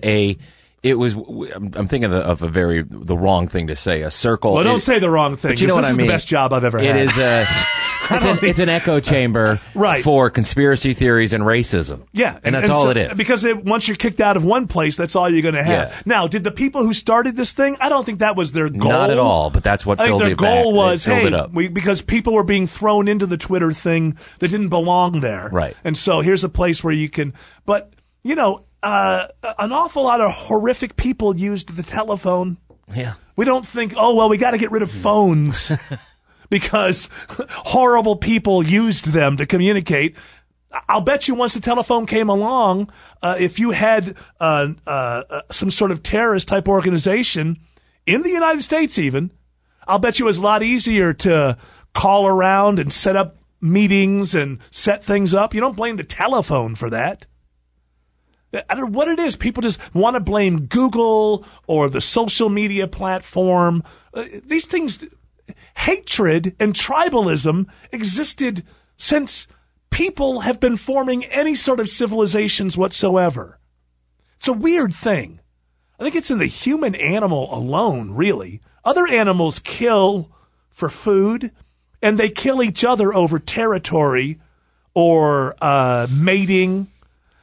I'm thinking of the wrong thing to say. A circle. Well, don't say the wrong thing. But you know what I mean? This is the best job I've ever had. It is it's an echo chamber for conspiracy theories and racism. Yeah. And that's all it is. Because once you're kicked out of one place, that's all you're going to have. Yeah. Now, did the people who started this thing, I don't think that was their goal. Not at all, but that's what filled it back. Their goal was, hey, because people were being thrown into the Twitter thing that didn't belong there. Right. And so here's a place where you can, but, an awful lot of horrific people used the telephone. Yeah. We don't think, we got to get rid of phones because horrible people used them to communicate. I'll bet you once the telephone came along, if you had some sort of terrorist type organization in the United States even, I'll bet you it was a lot easier to call around and set up meetings and set things up. You don't blame the telephone for that. I don't know what it is. People just want to blame Google or the social media platform. These things, hatred and tribalism existed since people have been forming any sort of civilizations whatsoever. It's a weird thing. I think it's in the human animal alone, really. Other animals kill for food, and they kill each other over territory or mating.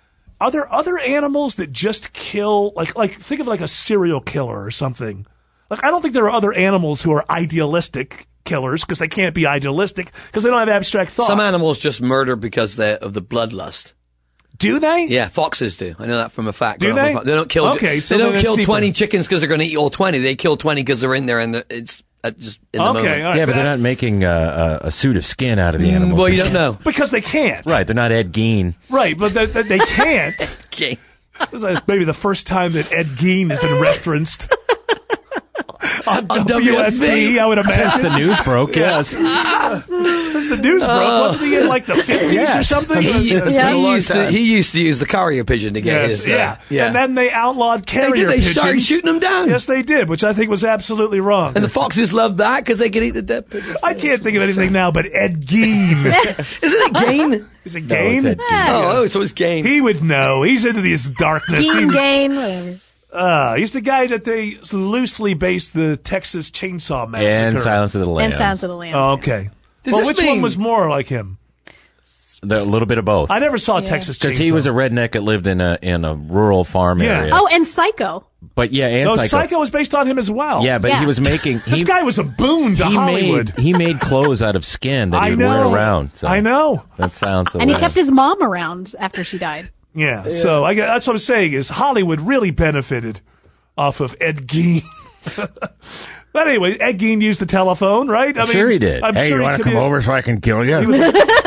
are there other animals that just kill, like think of like a serial killer or something? Like, I don't think there are other animals who are idealistic killers because they can't be idealistic because they don't have abstract thought. Some animals just murder because of the bloodlust. Do they? Yeah, foxes do. I know that from a fact. Do they? They don't kill. Okay, so they don't kill deeper. 20 chickens because they're going to eat all 20. They kill 20 because they're in there and it's just in the moment. Right. Yeah, but they're not making a suit of skin out of the animals. Well, you don't know. Because they can't. Right, they're not Ed Gein. Right, but they can't. Okay. This is maybe the first time that Ed Gein has been referenced. On WSB, I would imagine. Since the news broke, yes. Since the news broke, wasn't he in like the 50s or something? He used to use the carrier pigeon to get his. Yeah. And then they outlawed carrier pigeons. They started shooting them down. Yes, they did, which I think was absolutely wrong. And the foxes loved that because they could eat the dead pigeons. I can't think of anything now but Ed Gein. Isn't it Gein? Is it Gein? No, it's Ed Gein. Oh, so it's Gein. He would know. He's into this darkness. Gein, whatever. He's the guy that they loosely based the Texas Chainsaw Massacre. And Silence of the Lambs. And Silence of the Lambs. Oh, okay. Which one was more like him? A little bit of both. I never saw Texas Chainsaw. Because he was a redneck that lived in a rural farm area. Oh, and Psycho. But yeah, and Psycho was based on him as well. Yeah, but he was making... This guy was a boon to Hollywood. He made clothes out of skin that he would wear around. So I know. That sounds... And he kept his mom around after she died. Yeah, so that's what I'm saying is Hollywood really benefited off of Ed Gein. But anyway, Ed Gein used the telephone, right? I mean, he did. I'm hey, sure you want to come over so I can kill you? He was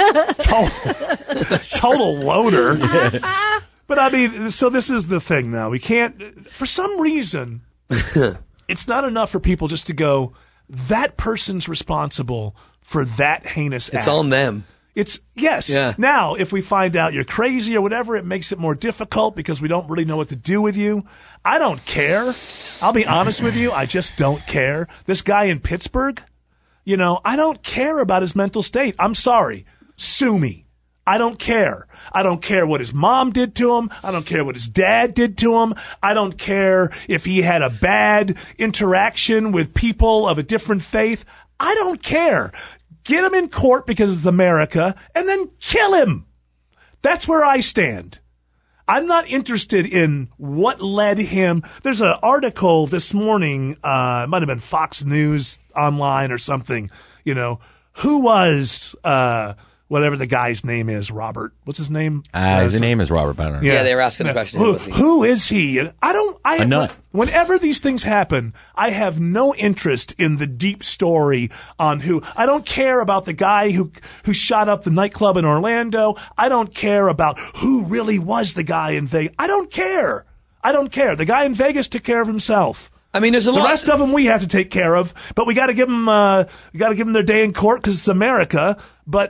a total loader. But I mean, so this is the thing now. We can't, for some reason, it's not enough for people just to go, that person's responsible for that heinous act. It's on them. Yes. Yeah. Now, if we find out you're crazy or whatever, it makes it more difficult because we don't really know what to do with you. I don't care. I'll be honest with you. I just don't care. This guy in Pittsburgh, I don't care about his mental state. I'm sorry. Sue me. I don't care. I don't care what his mom did to him. I don't care what his dad did to him. I don't care if he had a bad interaction with people of a different faith. I don't care. Get him in court because it's America, and then kill him. That's where I stand. I'm not interested in what led him. There's an article this morning, it might have been Fox News Online or something, who was, whatever the guy's name is, Robert. What's his name? His name is Robert Banner. Yeah, they were asking the question. Who is he? And a nut. Whenever these things happen, I have no interest in the deep story on who. I don't care about the guy who shot up the nightclub in Orlando. I don't care about who really was the guy in Vegas. I don't care. The guy in Vegas took care of himself. I mean, there's a lot. The rest of them we have to take care of, but we got to give them their day in court because it's America. But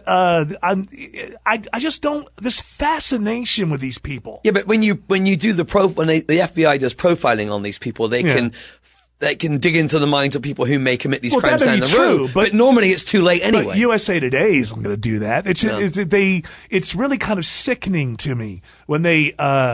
I just don't. This fascination with these people. Yeah, but when you do the FBI does profiling on these people, they can dig into the minds of people who may commit these crimes down the road. But normally it's too late anyway. But USA Today isn't going to do that. It's really kind of sickening to me when they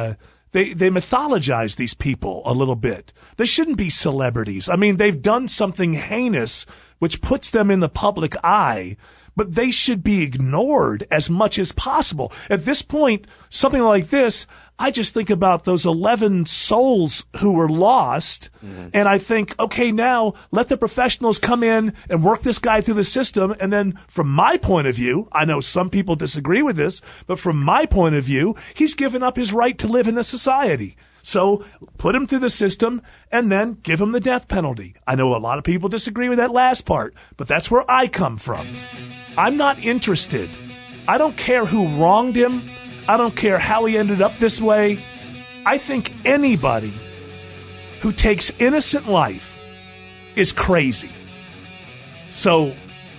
mythologize these people a little bit. They shouldn't be celebrities. I mean, they've done something heinous which puts them in the public eye, but they should be ignored as much as possible. At this point, something like this, I just think about those 11 souls who were lost, and I think, okay, now let the professionals come in and work this guy through the system, and then from my point of view, I know some people disagree with this, but from my point of view, he's given up his right to live in this society. So put him through the system and then give him the death penalty. I know a lot of people disagree with that last part, but that's where I come from. I'm not interested. I don't care who wronged him. I don't care how he ended up this way. I think anybody who takes innocent life is crazy. So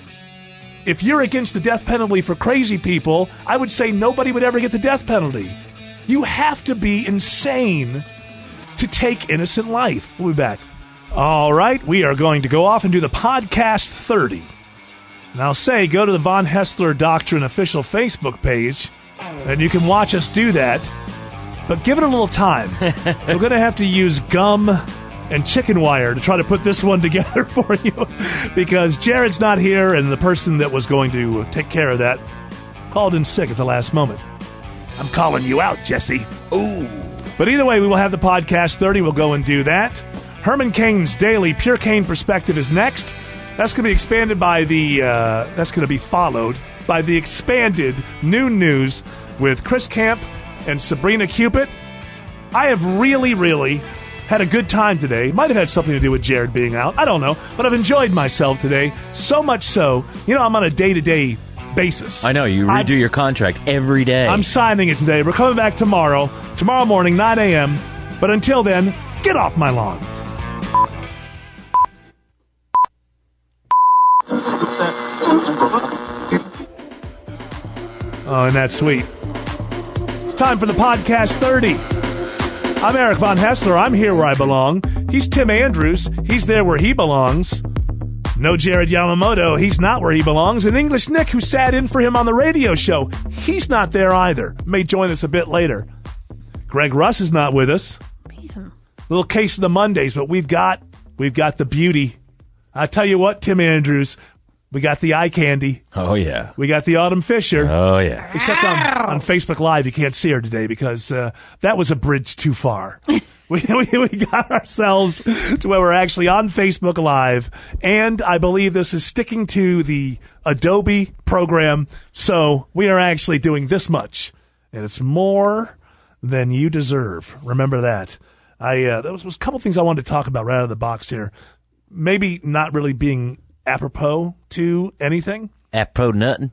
if you're against the death penalty for crazy people, I would say nobody would ever get the death penalty. You have to be insane to take innocent life. We'll be back. All right, we are going to go off and do the podcast 30. Now go to the Von Haessler Doctrine official Facebook page, and you can watch us do that. But give it a little time. We're going to have to use gum and chicken wire to try to put this one together for you, because Jared's not here, and the person that was going to take care of that called in sick at the last moment. I'm calling you out, Jesse. Ooh. But either way, we will have the podcast 30. We'll go and do that. Herman Cain's Daily Pure Cain Perspective is next. That's going to be expanded by that's going to be followed by the expanded Noon News with Chris Camp and Sabrina Cupid. I have really, really had a good time today. Might have had something to do with Jared being out. I don't know. But I've enjoyed myself today. So much so, I'm on a day-to-day basis. I know. You redo your contract every day. I'm signing it today. We're coming back tomorrow morning, 9 a.m. But until then, get off my lawn. Oh, and that's sweet. It's time for the podcast 30. I'm Eric Von Hessler. I'm here where I belong. He's Tim Andrews. He's there where he belongs. No Jared Yamamoto. He's not where he belongs. And English Nick, who sat in for him on the radio show, he's not there either. May join us a bit later. Greg Russ is not with us. Man. Little case of the Mondays, but we've got the beauty. I tell you what, Tim Andrews, we got the eye candy. Oh, yeah. We got the Autumn Fisher. Oh, yeah. Except on Facebook Live, you can't see her today because that was a bridge too far. we got ourselves to where we're actually on Facebook Live, and I believe this is sticking to the Adobe program, so we are actually doing this much, and it's more than you deserve. Remember that. There was a couple things I wanted to talk about right out of the box here. Maybe not really being apropos to anything. Apro Nuttin'.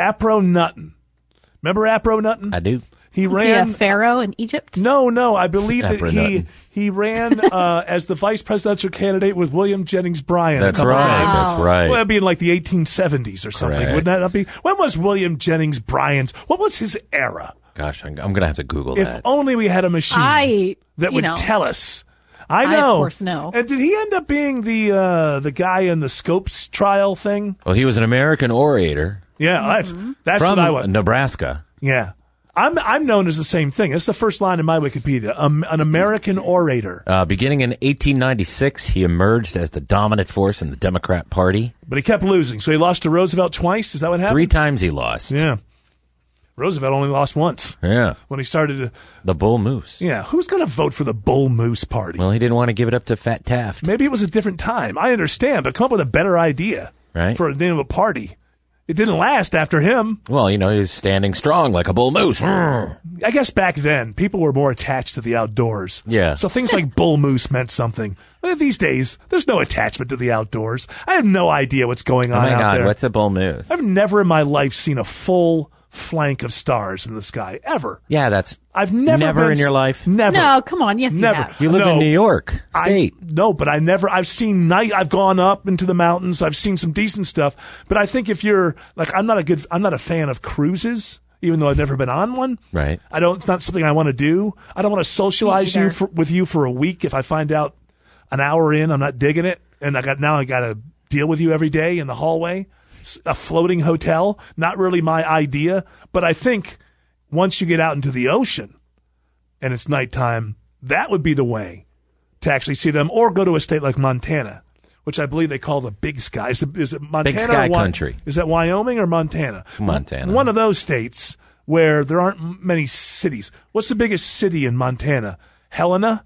Remember Apro Nuttin'? I do. He ran a pharaoh in Egypt? No. I believe that he ran as the vice presidential candidate with William Jennings Bryan. That's right. That's right. Well, that'd be in like the 1870s or something. Correct. Wouldn't that not be? When was William Jennings Bryan's? What was his era? Gosh, I'm going to have to Google that. If only we had a machine that would tell us. I know. I, of course, know. And did he end up being the guy in the Scopes trial thing? Well, he was an American orator. Yeah, that's from what I was. Nebraska. Yeah. I'm known as the same thing. That's the first line in my Wikipedia. An American orator. Beginning in 1896, he emerged as the dominant force in the Democrat Party. But he kept losing. So he lost to Roosevelt twice? Is that what happened? 3 times he lost. Yeah. Roosevelt only lost once. Yeah. When he started the Bull Moose. Yeah. Who's going to vote for the Bull Moose Party? Well, he didn't want to give it up to Fat Taft. Maybe it was a different time. I understand, but come up with a better idea for a name of a party. It didn't last after him. Well, he was standing strong like a bull moose. I guess back then, people were more attached to the outdoors. Yeah. So things like bull moose meant something. These days, there's no attachment to the outdoors. I have no idea what's going on out there. Oh, my God, what's a bull moose? I've never in my life seen a full flank of stars in the sky, ever. Yeah, I've never in your life? Never. No, come on. Yes, never. You have. You live in New York State. But I've seen night. I've gone up into the mountains. I've seen some decent stuff. But I think if you're I'm not a fan of cruises, even though I've never been on one. Right. It's not something I want to do. I don't want to socialize with you for a week if I find out an hour in I'm not digging it, and I got to deal with you every day in the hallway. A floating hotel, not really my idea, but I think once you get out into the ocean and it's nighttime, that would be the way to actually see them, or go to a state like Montana, which I believe they call the Big Sky. Is it Montana? Big Sky Country. Is that Wyoming or Montana? Montana. One of those states where there aren't many cities. What's the biggest city in Montana? Helena?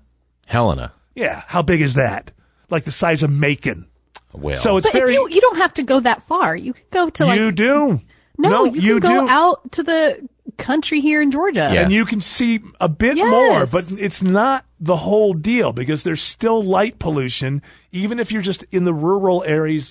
Yeah. How big is that? Like the size of Macon. Well, so it's but you don't have to go that far. You could go to You do. No, you can go out to the country here in Georgia. Yeah. And you can see a bit more, but it's not the whole deal because there's still light pollution, even if you're just in the rural areas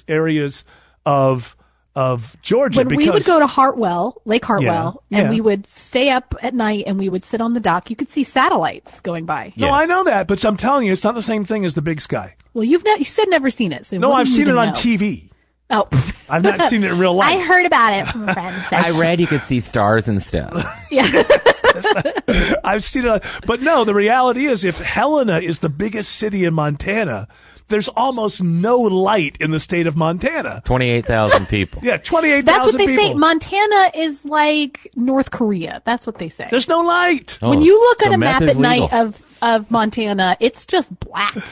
of Georgia. When we would go to Lake Hartwell, and we would stay up at night and we would sit on the dock, you could see satellites going by. Yeah. No, I know that, but I'm telling you, it's not the same thing as the Big Sky. Well, you said never seen it. So no, I've seen it on TV. Oh. I've not seen it in real life. I heard about it from friends. I read you could see stars and stuff. Yeah. I've seen it. But no, the reality is if Helena is the biggest city in Montana, there's almost no light in the state of Montana. 28,000 people. Yeah, 28,000 people. That's what they say. Montana is like North Korea. That's what they say. There's no light. When you look at a map at night of Montana, it's just black.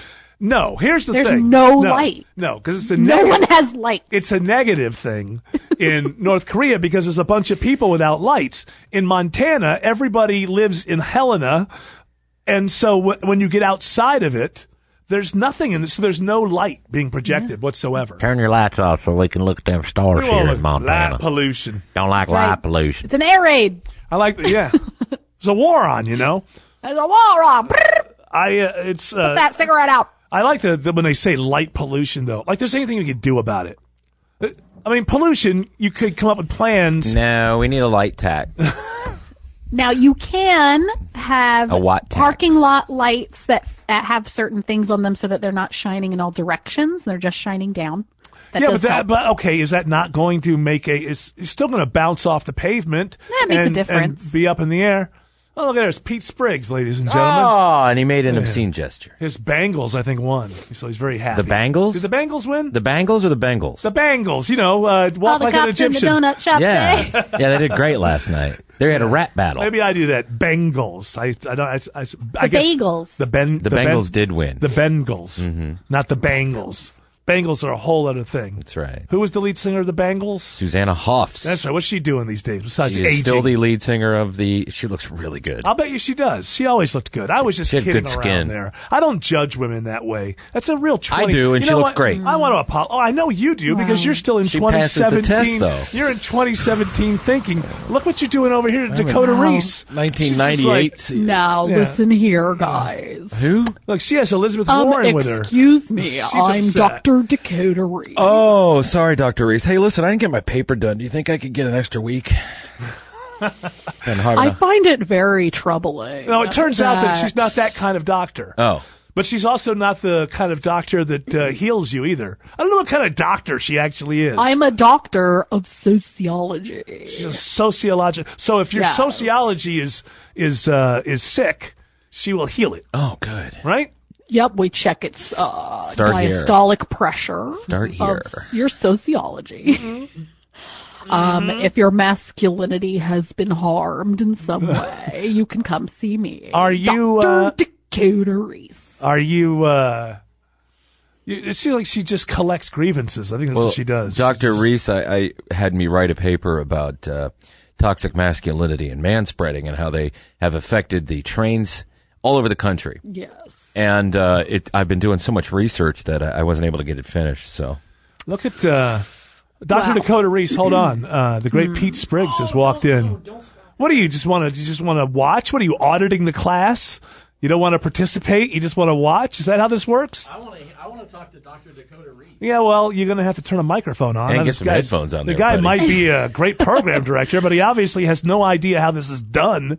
No, here's the There's thing. no light. No, because it's a No one has light. It's a negative thing in North Korea because there's a bunch of people without lights. In Montana, everybody lives in Helena, and so when you get outside of it, there's nothing in it, so there's no light being projected whatsoever. Turn your lights off so we can look at them stars here in Montana. Light pollution. Don't like light pollution. It's an air raid. I like yeah. There's a war on, you know. There's a war on. Put that cigarette out. I like the when they say light pollution, though. Like, there's anything you can do about it. I mean, pollution, you could come up with plans. No, we need a light tax. Now, you can have A what tax? parking lot lights that have certain things on them so that they're not shining in all directions. They're just shining down. But okay, is that not going to make it's still going to bounce off the pavement? That makes a difference. And be up in the air. Oh, look at there's Pete Spriggs, ladies and gentlemen. Oh, and he made an obscene gesture. His Bengals, I think, won. So he's very happy. The Bengals? Did the Bengals win? The Bengals or the Bengals? The Bengals, walk like an Egyptian. In the donut shop. Yeah. Yeah, they did great last night. They had a rap battle. Maybe I do that. Bengals. I guess Bagels. The Bengals did win. The Bengals, not the Bangles. Bangles are a whole other thing. That's right. Who was the lead singer of the Bangles? Susanna Hoffs. That's right. What's she doing these days besides She aging? is still the lead singer of the... She looks really good. I'll bet you she does. She always looked good. I was just She had kidding good around skin. there. I don't judge women that way. That's a real 20. I do, and you she know looks what? great. I want to apologize. Oh, I know you do because you're still in She passes the 2017. test, though. You're in 2017 thinking, look what you're doing over here to Dakota Reese. 1998. Now, listen here, guys. Who? Look, she has Elizabeth Warren with her. Excuse me. She's I'm upset. Dr. Dakota Reese. Oh, sorry, Dr. Reese. Hey, listen, I didn't get my paper done. Do you think I could get an extra week? I find it very troubling. No, it turns out that she's not that kind of doctor. Oh. But she's also not the kind of doctor that heals you either. I don't know what kind of doctor she actually is. I'm a doctor of sociology. She's a sociologic. So if your sociology is sick, she will heal it. Oh, good. Right? Yep, we check its diastolic pressure. Start here. Of your sociology. If your masculinity has been harmed in some way, you can come see me. Are you Dr. Dakota Reese? Are you? It seems like she just collects grievances. I think that's what she does. Dr. Reese, I had me write a paper about toxic masculinity and manspreading and how they have affected the trains all over the country. Yes. And I've been doing so much research that I wasn't able to get it finished. So look at Dr. Dakota Reese. Hold on, the great Pete Spriggs has walked in. What do you just want to watch? What are you auditing the class? You don't want to participate? You just want to watch? Is that how this works? I want to talk to Dr. Dakota Reese. Yeah, well, you're going to have to turn a microphone on. And get some headphones on the there, guy buddy. might be a great program director, but he obviously has no idea how this is done.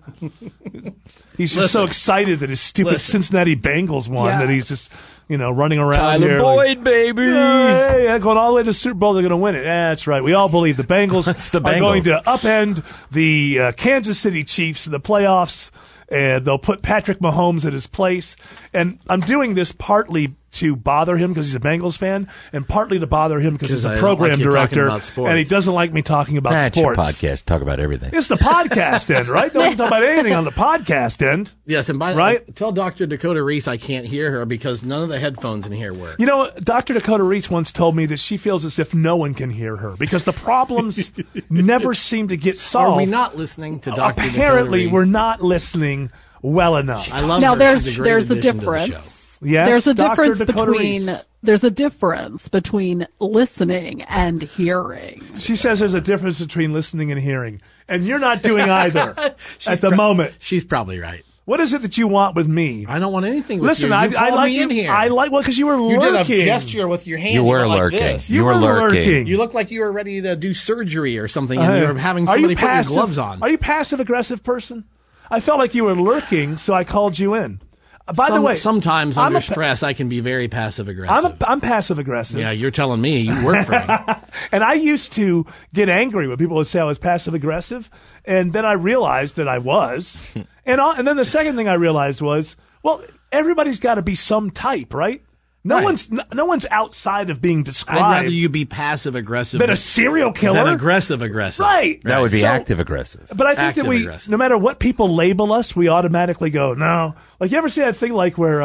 He's just so excited that his stupid Cincinnati Bengals won that he's just, running around Tyler here. Boyd, baby. Yeah, going all the way to the Super Bowl, they're going to win it. That's right. We all believe the Bengals are going to upend the Kansas City Chiefs in the playoffs. And they'll put Patrick Mahomes at his place. And I'm doing this partly to bother him because he's a Bengals fan, and partly to bother him because he's a program director, and he doesn't like me talking about That's sports. your podcast. Talk about everything. It's the podcast end, right? Don't talk about anything on the podcast end. Yes, and tell Dr. Dakota Reese I can't hear her because none of the headphones in here work. You know, Dr. Dakota Reese once told me that she feels as if no one can hear her because the problems never seem to get solved. Are we not listening to Dr. Apparently, Dakota Reese? we're not listening well enough. I love now, her. there's a difference. Yes, there's a Dr. difference Dakota between Reese. there's a difference between listening and hearing. She says there's a difference between listening and hearing, and you're not doing either at the moment. She's probably right. What is it that you want with me? I don't want anything with Listen, you. I called like me you in here. because you were You lurking. did a gesture with your hand. You were like lurking. this. You were lurking. You looked like you were ready to do surgery or something, and you were having somebody put your gloves on. Are you a passive-aggressive person? I felt like you were lurking, so I called you in. By the way, sometimes under stress, I can be very passive-aggressive. I'm passive-aggressive. Yeah, you're telling me. You work for me. And I used to get angry when people would say I was passive-aggressive, and then I realized that I was. And then the second thing I realized was, well, everybody's got to be some type, right? No one's outside of being described. I'd rather you be passive-aggressive than a serial killer. Than aggressive-aggressive. Right. That would be active-aggressive. But I think that no matter what people label us, we automatically go, no. Like, you ever see that thing like where,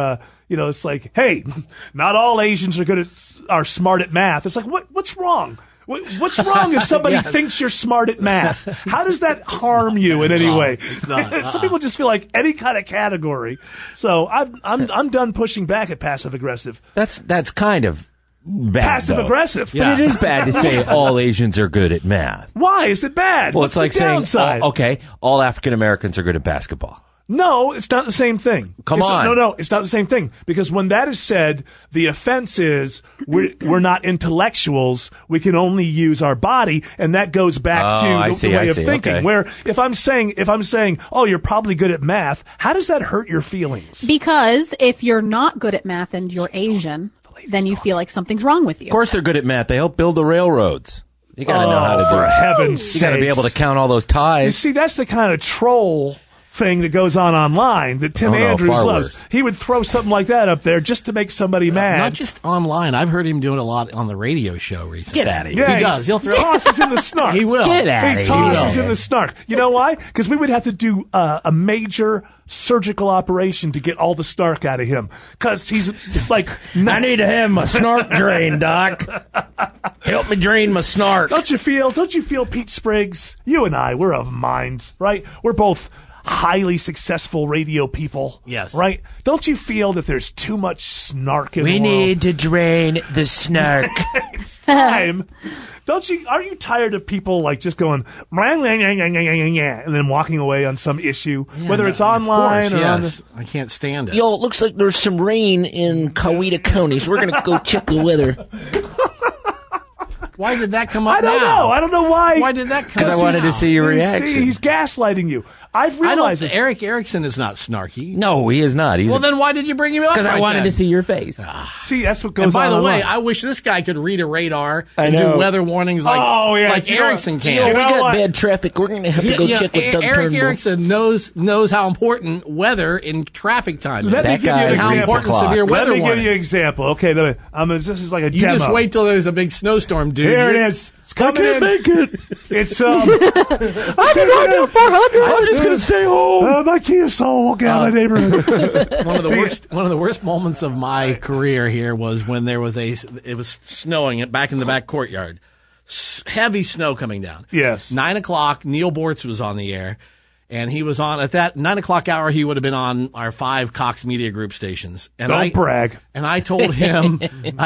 it's like, hey, not all Asians are smart at math. It's like, what's wrong? What's wrong if somebody thinks you're smart at math? How does that harm you in any way? It's not. Some people just feel like any kind of category. So I'm done pushing back at passive aggressive. That's kind of bad. Passive aggressive. But it is bad to say all Asians are good at math. Why is it bad? Well, What's it's like the downside? saying, all African Americans are good at basketball. No, it's not the same thing. Come on. No, it's not the same thing. Because when that is said, the offense is we're not intellectuals. We can only use our body, and that goes back to the way of thinking. Okay. Where if I'm saying, oh, you're probably good at math, how does that hurt your feelings? Because if you're not good at math and you're Asian, then you feel like something's wrong with you. Of course they're good at math. They help build the railroads. You got to know how to do it. For heaven's sake. You got to be able to count all those ties. You see, that's the kind of troll thing that goes on online that Tim Andrews loves. Worse. He would throw something like that up there just to make somebody mad. Not just online. I've heard him doing a lot on the radio show recently. Get out of here. Yeah, he does. He'll throw tosses in the snark. He will. Get out of here. He tosses in the snark. You know why? Because we would have to do a major surgical operation to get all the snark out of him. Because he's like... I need to have my snark drained, Doc. Help me drain my snark. Don't you feel, Pete Spriggs? You and I, we're of mind, right? We're both highly successful radio people. Yes. Right? Don't you feel that there's too much snark in the world? We need to drain the snark. It's time. Aren't you tired of people like just going and then walking away on some issue, whether it's online or on the... I can't stand it. Yo, it looks like there's some rain in Coweta County, so we're going to go check the weather. Why did that come up I don't know. I don't know why. Why did that come up? Because I wanted to see your reaction. He's gaslighting you. I've realized it. Eric Erickson is not snarky. No, he is not. Then why did you bring him up? Because I wanted to see your face. See, that's what goes on. And by the way, online. I wish this guy could read a radar and do weather warnings like Erickson can. We got bad traffic. We're going to have to go check with Doug Eric Turnbull. Erickson knows how important weather in traffic time is. Let me give you an how example. important severe weather Let me give warnings. you an example. Okay, this is like a You demo. just wait till there's a big snowstorm, dude. Here it is. It's coming in. Make it. It's I'm going to 400. I'm just going to stay home. My Kia Soul will get out of the neighborhood. One of the worst moments of my career here was when it was snowing back in the back courtyard. Heavy snow coming down. Yes. 9 o'clock, Neil Bortz was on the air. And he was on at that 9 o'clock hour. He would have been on our 5 Cox Media Group stations. And Don't brag. And I told him,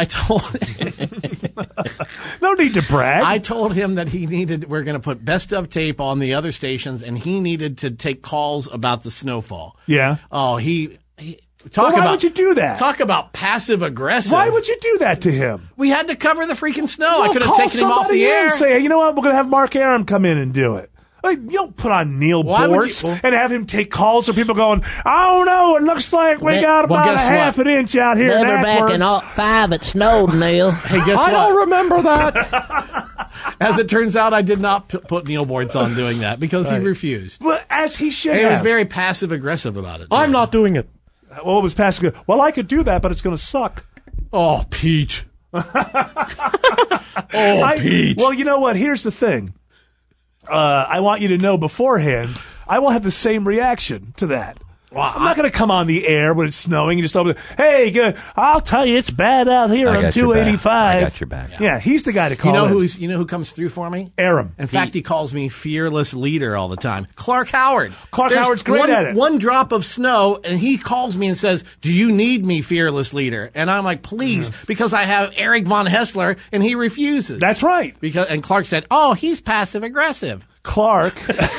no need to brag. I told him that we're going to put best of tape on the other stations, and he needed to take calls about the snowfall. Yeah. Oh, why would you do that? Talk about passive aggressive. Why would you do that to him? We had to cover the freaking snow. Well, I could have taken him off the air. And say, you know what? We're going to have Mark Arum come in and do it. Like, you don't put on Neil Bortz and have him take calls of people going, oh no, it looks like we got about a half an inch out here. They're back in 05. It snowed, Neil. Hey, guess what? I don't remember that. As it turns out, I did not put Neil Bortz on doing that because he refused. Well, as he should have. He was very passive aggressive about it. I'm not doing it. Well, it was passive aggressive. Well, I could do that, but it's going to suck. Oh, Pete. Pete. Well, you know what? Here's the thing. I want you to know beforehand, I will have the same reaction to that. Well, I'm not going to come on the air when it's snowing and just open. Hey, good. I'll tell you, it's bad out here on 285. I got your back. Yeah, he's the guy to call. You know who comes through for me? Arum. In fact, he calls me fearless leader all the time. Clark Howard. Howard's great at it. One drop of snow, and he calls me and says, "Do you need me, fearless leader?" And I'm like, "Please," because I have Eric Von Hessler, and he refuses. That's right. And Clark said, "Oh, he's passive aggressive." Clark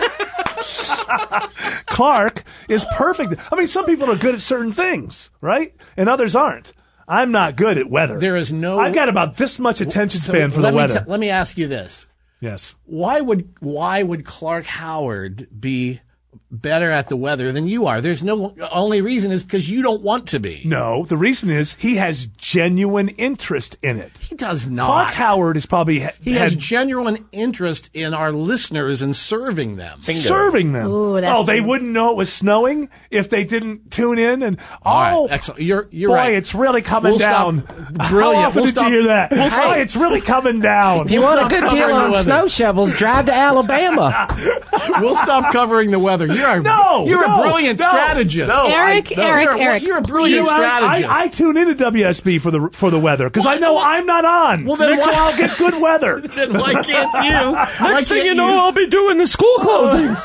is perfect. I mean, some people are good at certain things, right? And others aren't. I'm not good at weather. I've got about this much attention span for the weather. Let me ask you this. Yes. Why would Clark Howard be better at the weather than you are? There's no only reason is because you don't want to be. No, the reason is he has genuine interest in it. He does not. Clark Howard is probably has genuine interest in our listeners and serving them. Serving them. Ooh, they wouldn't know it was snowing if they didn't tune in. And right, excellent. You're boy, right. It's really coming down. Brilliant. How often did you hear that? Boy, it's really coming down. If you want a good deal on snow shovels, drive to Alabama. We'll stop covering the weather. You You're a brilliant strategist. Eric. You're a brilliant strategist. I tune into WSB for the weather because I know I'm not on. Well, then so I'll get good weather. Then why can't you? Next thing you know, I'll be doing the school closings.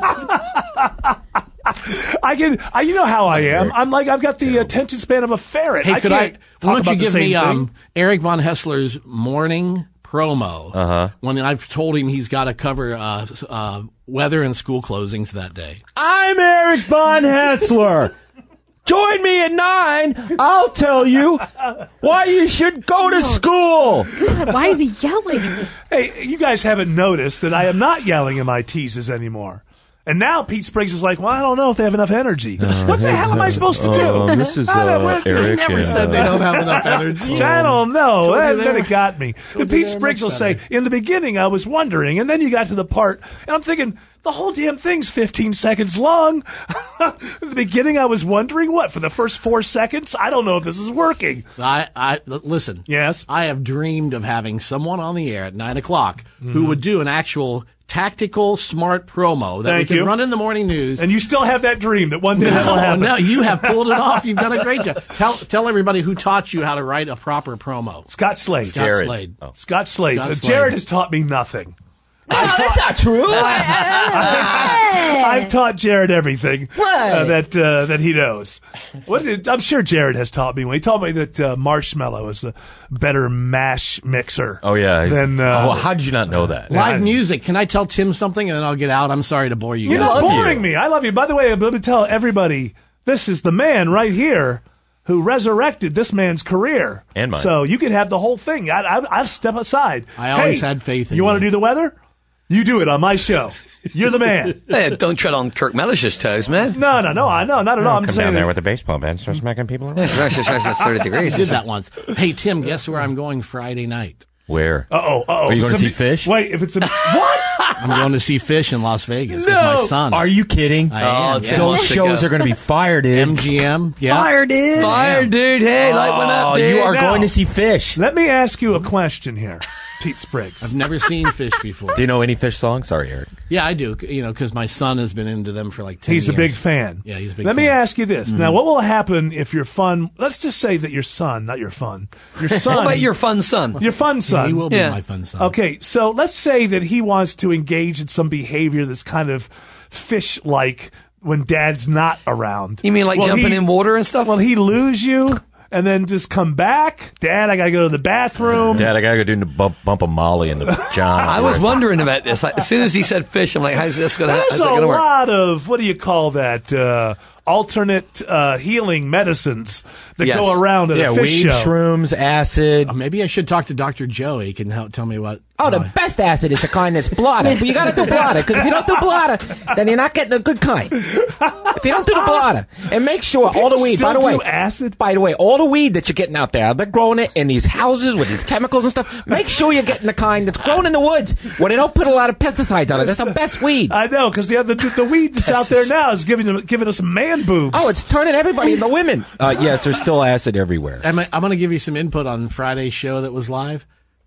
You know how I am. I'm like, I've got the attention span of a ferret. Hey, why don't you give me thing. Eric Von Hessler's morning promo when I've told him he's got to cover weather and school closings that day. I'm Eric Von Hessler. Join me at 9. I'll tell you why you should go to school. God, why is he yelling? Hey, you guys haven't noticed that I am not yelling in my teases anymore. And now Pete Spriggs is like, well, I don't know if they have enough energy. What the hell am I supposed to do? This is Eric. They never said they don't have enough energy. I don't know. Then it got me. And Pete Spriggs will say, in the beginning, I was wondering, and then you got to the part, and I'm thinking, the whole damn thing's 15 seconds long. In the beginning, I was wondering, what, for the first 4 seconds? I don't know if this is working. Listen. Yes? I have dreamed of having someone on the air at 9 o'clock who would do an actual tactical, smart promo that we can run in the morning news. And you still have that dream that one day that will happen. No, you have pulled it off. You've done a great job. Tell everybody who taught you how to write a proper promo. Scott Slade. Scott Slade. Jared has taught me nothing. No, that's not true. I've taught Jared everything that he knows. I'm sure Jared has taught me. When he told me that Marshmallow is a better mash mixer. Oh, yeah. Then, how did you not know that? Live music. Can I tell Tim something and then I'll get out? I'm sorry to bore you. You're not boring me. I love you. By the way, I'm going to tell everybody, this is the man right here who resurrected this man's career. And mine. So you can have the whole thing. I'll step aside. I always had faith in you. You want to do the weather? You do it on my show. You're the man. Hey, don't tread on Kirk Mellish's toes, man. No, I know, not at all. I'm just saying down there with the baseball bat and start smacking people around. It's 30 degrees. I did that once. Hey, Tim, guess where I'm going Friday night? Where? Uh-oh. Are you going to see Fish? Wait, if it's what? I'm going to see Fish in Las Vegas with my son. Are you kidding? I am. Those shows are going to be fired, dude. MGM. Yeah. Fire, dude. Hey, light one up, dude. You are going to see Fish. Let me ask you a question here, Pete Spriggs. I've never seen Fish before. Do you know any Fish songs? Sorry, Eric. Yeah, I do. Because my son has been into them for like 10 years. He's a big fan. Yeah, he's a big fan. Let me ask you this. Mm-hmm. Now, what will happen if your let's just say that your son, not your son, your son. What about your fun son? Your fun son. Yeah, he will be my fun son. Okay, so let's say that he wants to engage in some behavior that's kind of fish-like when dad's not around. You mean like jumping in water and stuff? Will he lose you? And then just come back? Dad, I got to go to the bathroom. Dad, I got to go do the bump of Molly in the John. I was wondering about this. As soon as he said fish, I'm like, how's this going to work? There's a lot of, what do you call that, alternate healing medicines that go around at a fish weed, show. Shrooms, acid. Maybe I should talk to Dr. Joe. He can tell me what. Oh, the best acid is the kind that's blotted. But you got to do blotted, because if you don't do blotted, then you're not getting a good kind. If you don't do the blotted, and make sure all the weed, by the way, acid? By the way, all the weed that you're getting out there, they're growing it in these houses with these chemicals and stuff. Make sure you're getting the kind that's grown in the woods where they don't put a lot of pesticides on it. That's the best weed. I know, because the weed that's out there now is giving us man boobs. Oh, it's turning everybody into women. Yes, there's still acid everywhere. I'm going to give you some input on Friday's show that was live.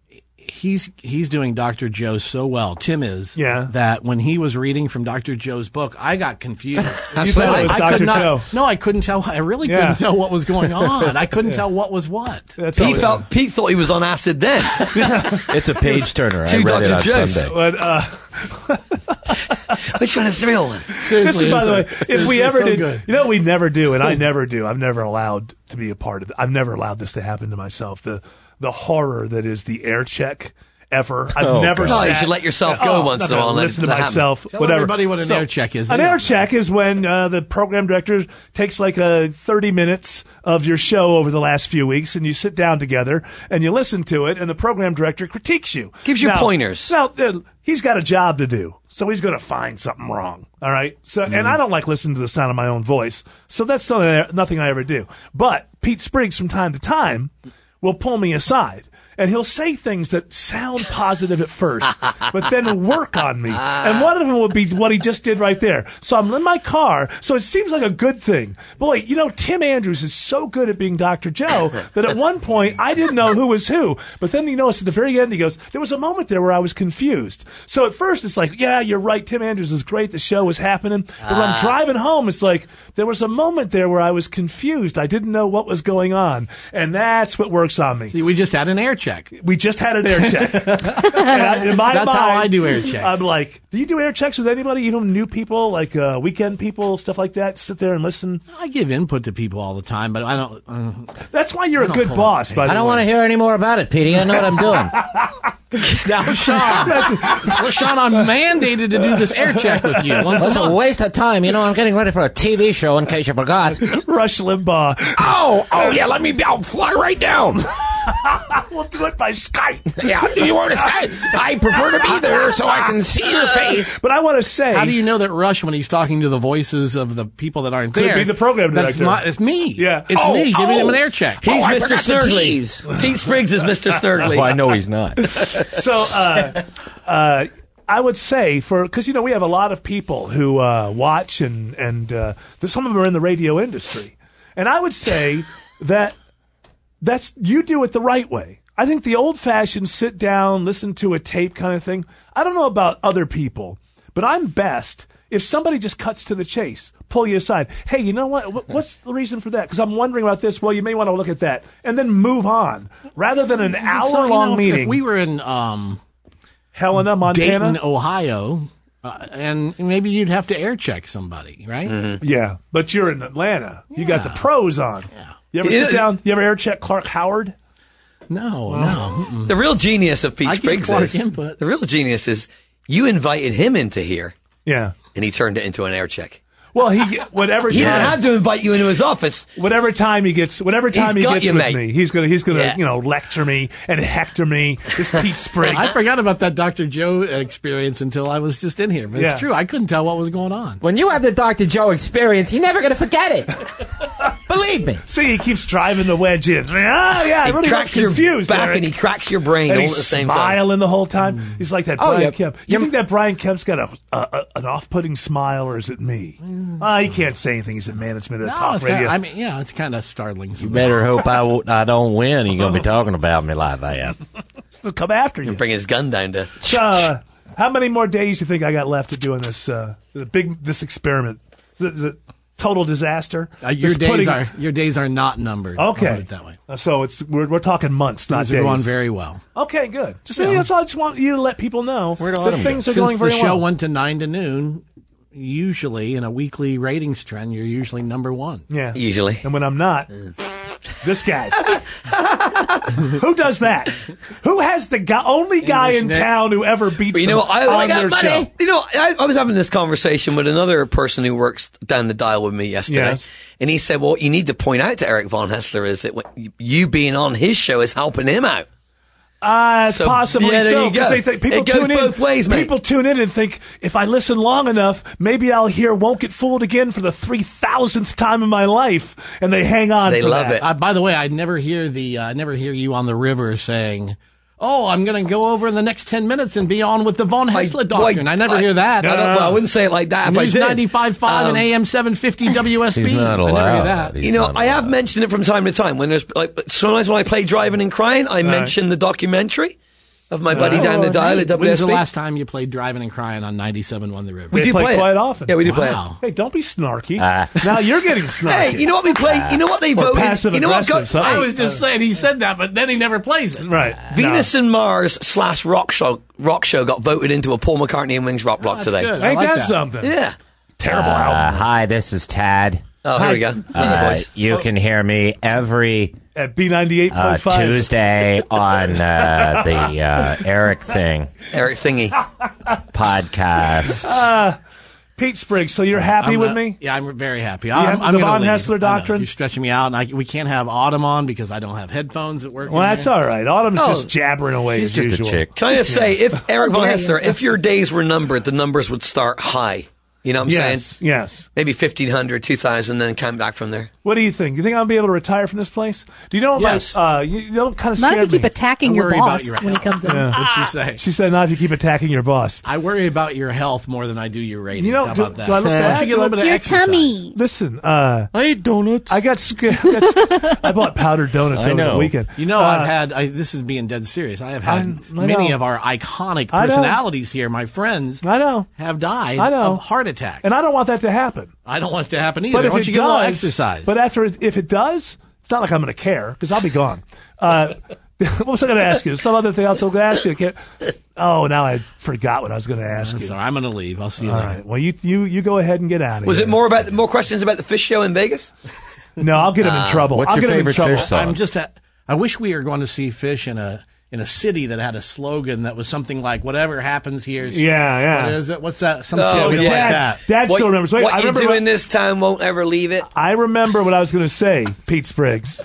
He's doing Dr. Joe so well. Tim is. Yeah. That when he was reading from Dr. Joe's book, I got confused. You thought it was Dr. Joe. No, I couldn't tell. I really couldn't tell what was going on. I couldn't tell what was what. Pete thought he was on acid then. It's a page turner. I read Dr. it on Joe's. Sunday. Which one is the real one? Seriously, by the way, if we ever did, good. you know what we never do, and I never do. I've never allowed to be a part of it. I've never allowed this to happen to myself. The horror that is the air check ever. I've never sat. You should let yourself go once in a while and listen to myself. Tell whatever. everybody what an air check is. An air check is when the program director takes like 30 minutes of your show over the last few weeks, and you sit down together and you listen to it, and the program director critiques you. Gives you pointers. Now, he's got a job to do, so he's going to find something wrong. All right? So, and I don't like listening to the sound of my own voice, so that's nothing I ever do. But Pete Spriggs, from time to time, will pull me aside. And he'll say things that sound positive at first, but then work on me. And one of them will be what he just did right there. So I'm in my car, so it seems like a good thing. Boy, you know, Tim Andrews is so good at being Dr. Joe that at one point I didn't know who was who. But then you notice at the very end he goes, there was a moment there where I was confused. So at first it's like, yeah, you're right, Tim Andrews is great, the show was happening. But when I'm driving home, it's like, there was a moment there where I was confused. I didn't know what was going on. And that's what works on me. See, we just had an air check. We just had an air check. That's how I do air checks. I'm like, do you do air checks with anybody? You know, new people, like weekend people, stuff like that? Sit there and listen? I give input to people all the time, but I don't... That's why you're a good boss, by the way. I don't want to hear any more about it, Petey. I know what I'm doing. Now, Sean, I'm mandated to do this air check with you. That's a waste of time. You know, I'm getting ready for a TV show, in case you forgot. Rush Limbaugh. Oh, yeah, I'll fly right down. We'll do it by Skype. Yeah, do you want to Skype? I prefer to be there so I can see your face. But I want to say... How do you know that Rush, when he's talking to the voices of the people that aren't there... Could be the program director. It's me. Yeah. It's me giving him an air check. He's Mr. Snerdley. Pete Spriggs is Mr. Snerdley. Oh, I know he's not. So, I would say because, you know, we have a lot of people who watch and some of them are in the radio industry. And I would say that's you do it the right way. I think the old-fashioned sit down, listen to a tape kind of thing, I don't know about other people, but I'm best if somebody just cuts to the chase, pull you aside. Hey, you know what? What's the reason for that? Because I'm wondering about this. Well, you may want to look at that. And then move on. Rather than an hour-long meeting. If we were in... Helena, Montana? Dayton, Ohio, and maybe you'd have to air check somebody, right? Mm-hmm. Yeah, but you're in Atlanta. You got the pros on. Yeah. You ever sit down? You ever air check Clark Howard? No. The real genius of Pete Spriggs the real genius is you invited him into here. Yeah. And he turned it into an air check. Well, he didn't have to invite you into his office. Whatever time he gets with me, he's gonna lecture me and hector me. This Pete Spriggs. I forgot about that Dr. Joe experience until I was just in here. But it's true. I couldn't tell what was going on. When you have the Dr. Joe experience, you're never gonna forget it. Believe me. See, he keeps driving the wedge in. I really was confused. Back Eric. And he cracks your brain all at the same time. Smiling the whole time. He's like that Brian Kemp. You think that Brian Kemp's got an off-putting smile, or is it me? He can't say anything. He's in management at talk radio. It's kind of startling. You better hope I don't win. You're going to be talking about me like that. He'll come after you. He'll bring his gun down to... So, how many more days do you think I got left to doing this this experiment? Is it total disaster? Your days are not numbered. Okay. I'll put it that way. So we're talking months, not days. Things are going very well. Okay, good. That's all I just want you to let people know. That things are going very well. Since the show went to 9 to noon... Usually, in a weekly ratings trend, you're usually number one. Yeah. Usually. And when I'm not, this guy. Who does that? Who has the only guy in town who ever beats him on their show? You know, I was having this conversation with another person who works down the dial with me yesterday. Yes. And he said, well, what you need to point out to Eric Von Haessler is that you being on his show is helping him out. Possibly there so. You go. It goes both ways, mate. People tune in and think, if I listen long enough, maybe I'll hear Won't Get Fooled Again for the 3,000th time in my life, and they hang on. They love that. it. By the way, I never hear you on the river saying, "Oh, I'm going to go over in the next 10 minutes and be on with the Von Haessler doctrine." I never hear that. I wouldn't say it like that. News 95.5 and AM 750 WSB. He's not allowed. I never hear that. You know, I have mentioned it from time to time. When there's sometimes when I play Driving and Crying, I mention the documentary of my buddy down the dial at WSB. When's the last time you played Driving and Crying on 97.1 The River? We do play quite often. Yeah, we do play it. Hey, don't be snarky. Now you're getting snarky. Hey, you know what we play? You know what they voted? Passive aggressive. I was just saying he said that, but then he never plays it. Right. Venus and Mars / rock show got voted into a Paul McCartney and Wings rock block today. Good. Ain't that something? Yeah. Terrible album. Hi, this is Tad. Oh, here we go. You can hear me every at B98.5 Tuesday on the Eric Thingy podcast. Pete Spriggs, so you're happy with me? Yeah, I'm very happy. I'm the Von Haessler doctrine? You're stretching me out, and we can't have Autumn on because I don't have headphones at work. Well, that's all right. Autumn's just jabbering away She's as just usual. a chick. Can I just say, if Eric Von Haessler, if your days were numbered, the numbers would start high. You know what I'm saying? Yes. Maybe 1,500, 2,000, then come back from there. What do you think? You think I'll be able to retire from this place? Do you know? Yes. You don't kind of Not scare if you keep me. attacking your boss when he comes in. What'd she say? She said, not if you keep attacking your boss. I worry about your health more than I do your ratings. You know, How about that? do I look Why bad? don't you get a little bit of Your exercise? tummy. Listen, I eat donuts. I got scared. I bought powdered donuts over the weekend. You know, I've had, this is being dead serious, I have had many of our iconic personalities here, my friends, have died of heart attacks. And I don't want that to happen. I don't want it to happen either. But Why don't you get a little exercise? But if it does, it's not like I'm going to care, because I'll be gone. What was I going to ask you? Some other thing else I was going to ask you. Now I forgot what I was going to ask you. Sorry, I'm going to leave. I'll see you later. All right. Well, you go ahead and get out of here. Was it more questions about the fish show in Vegas? No, I'll get him in trouble. What's your favorite fish song? I wish we were going to see Fish in a city that had a slogan that was something like "Whatever happens here." Yeah. What is it? What's that? Some slogan like that. Dad still remembers. Wait, what you do in this time won't ever leave it. I remember what I was going to say, Pete Spriggs.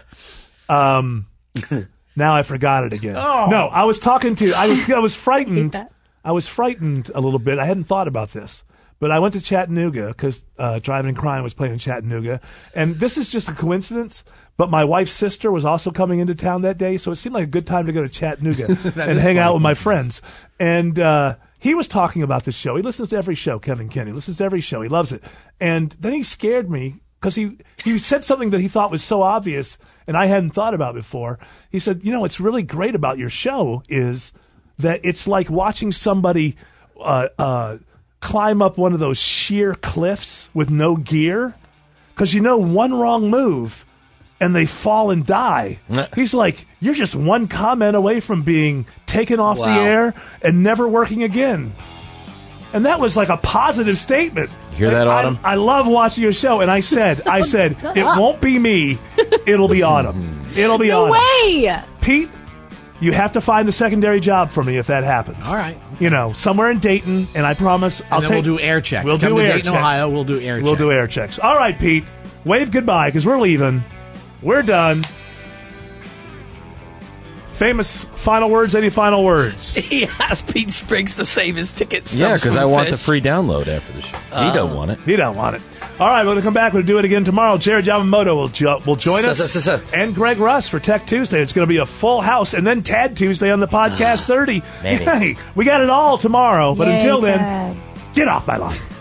Now I forgot it again. Oh. No, I was frightened. I was frightened a little bit. I hadn't thought about this. But I went to Chattanooga because Driving and Crime was playing in Chattanooga. And this is just a coincidence, but my wife's sister was also coming into town that day, so it seemed like a good time to go to Chattanooga and hang out with my friends. And he was talking about this show. He listens to every show, Kevin Kenny. Listens to every show. He loves it. And then he scared me because he said something that he thought was so obvious and I hadn't thought about before. He said, what's really great about your show is that it's like watching somebody climb up one of those sheer cliffs with no gear, because one wrong move and they fall and die. He's like, you're just one comment away from being taken off the air and never working again. And that was like a positive statement. Hear that, Autumn? I love watching your show, and I said, it won't be me, it'll be Autumn. It'll be Autumn. No way! Pete, you have to find a secondary job for me if that happens. All right. Somewhere in Dayton, and I promise we'll do air checks. We'll Come do to air Dayton, checks. Ohio. We'll do air checks. We'll do air checks. All right, Pete. Wave goodbye, because we're leaving. We're done. Famous final words. Any final words? He asked Pete Spriggs to save his tickets. Yeah, because I want the free download after the show. He don't want it. He don't want it. All right, we're going to come back. We'll do it again tomorrow. Jared Yamamoto will join us. And Greg Russ for Tech Tuesday. It's going to be a full house. And then Tad Tuesday on the Podcast 30. Hey, we got it all tomorrow. But until then, get off my lawn.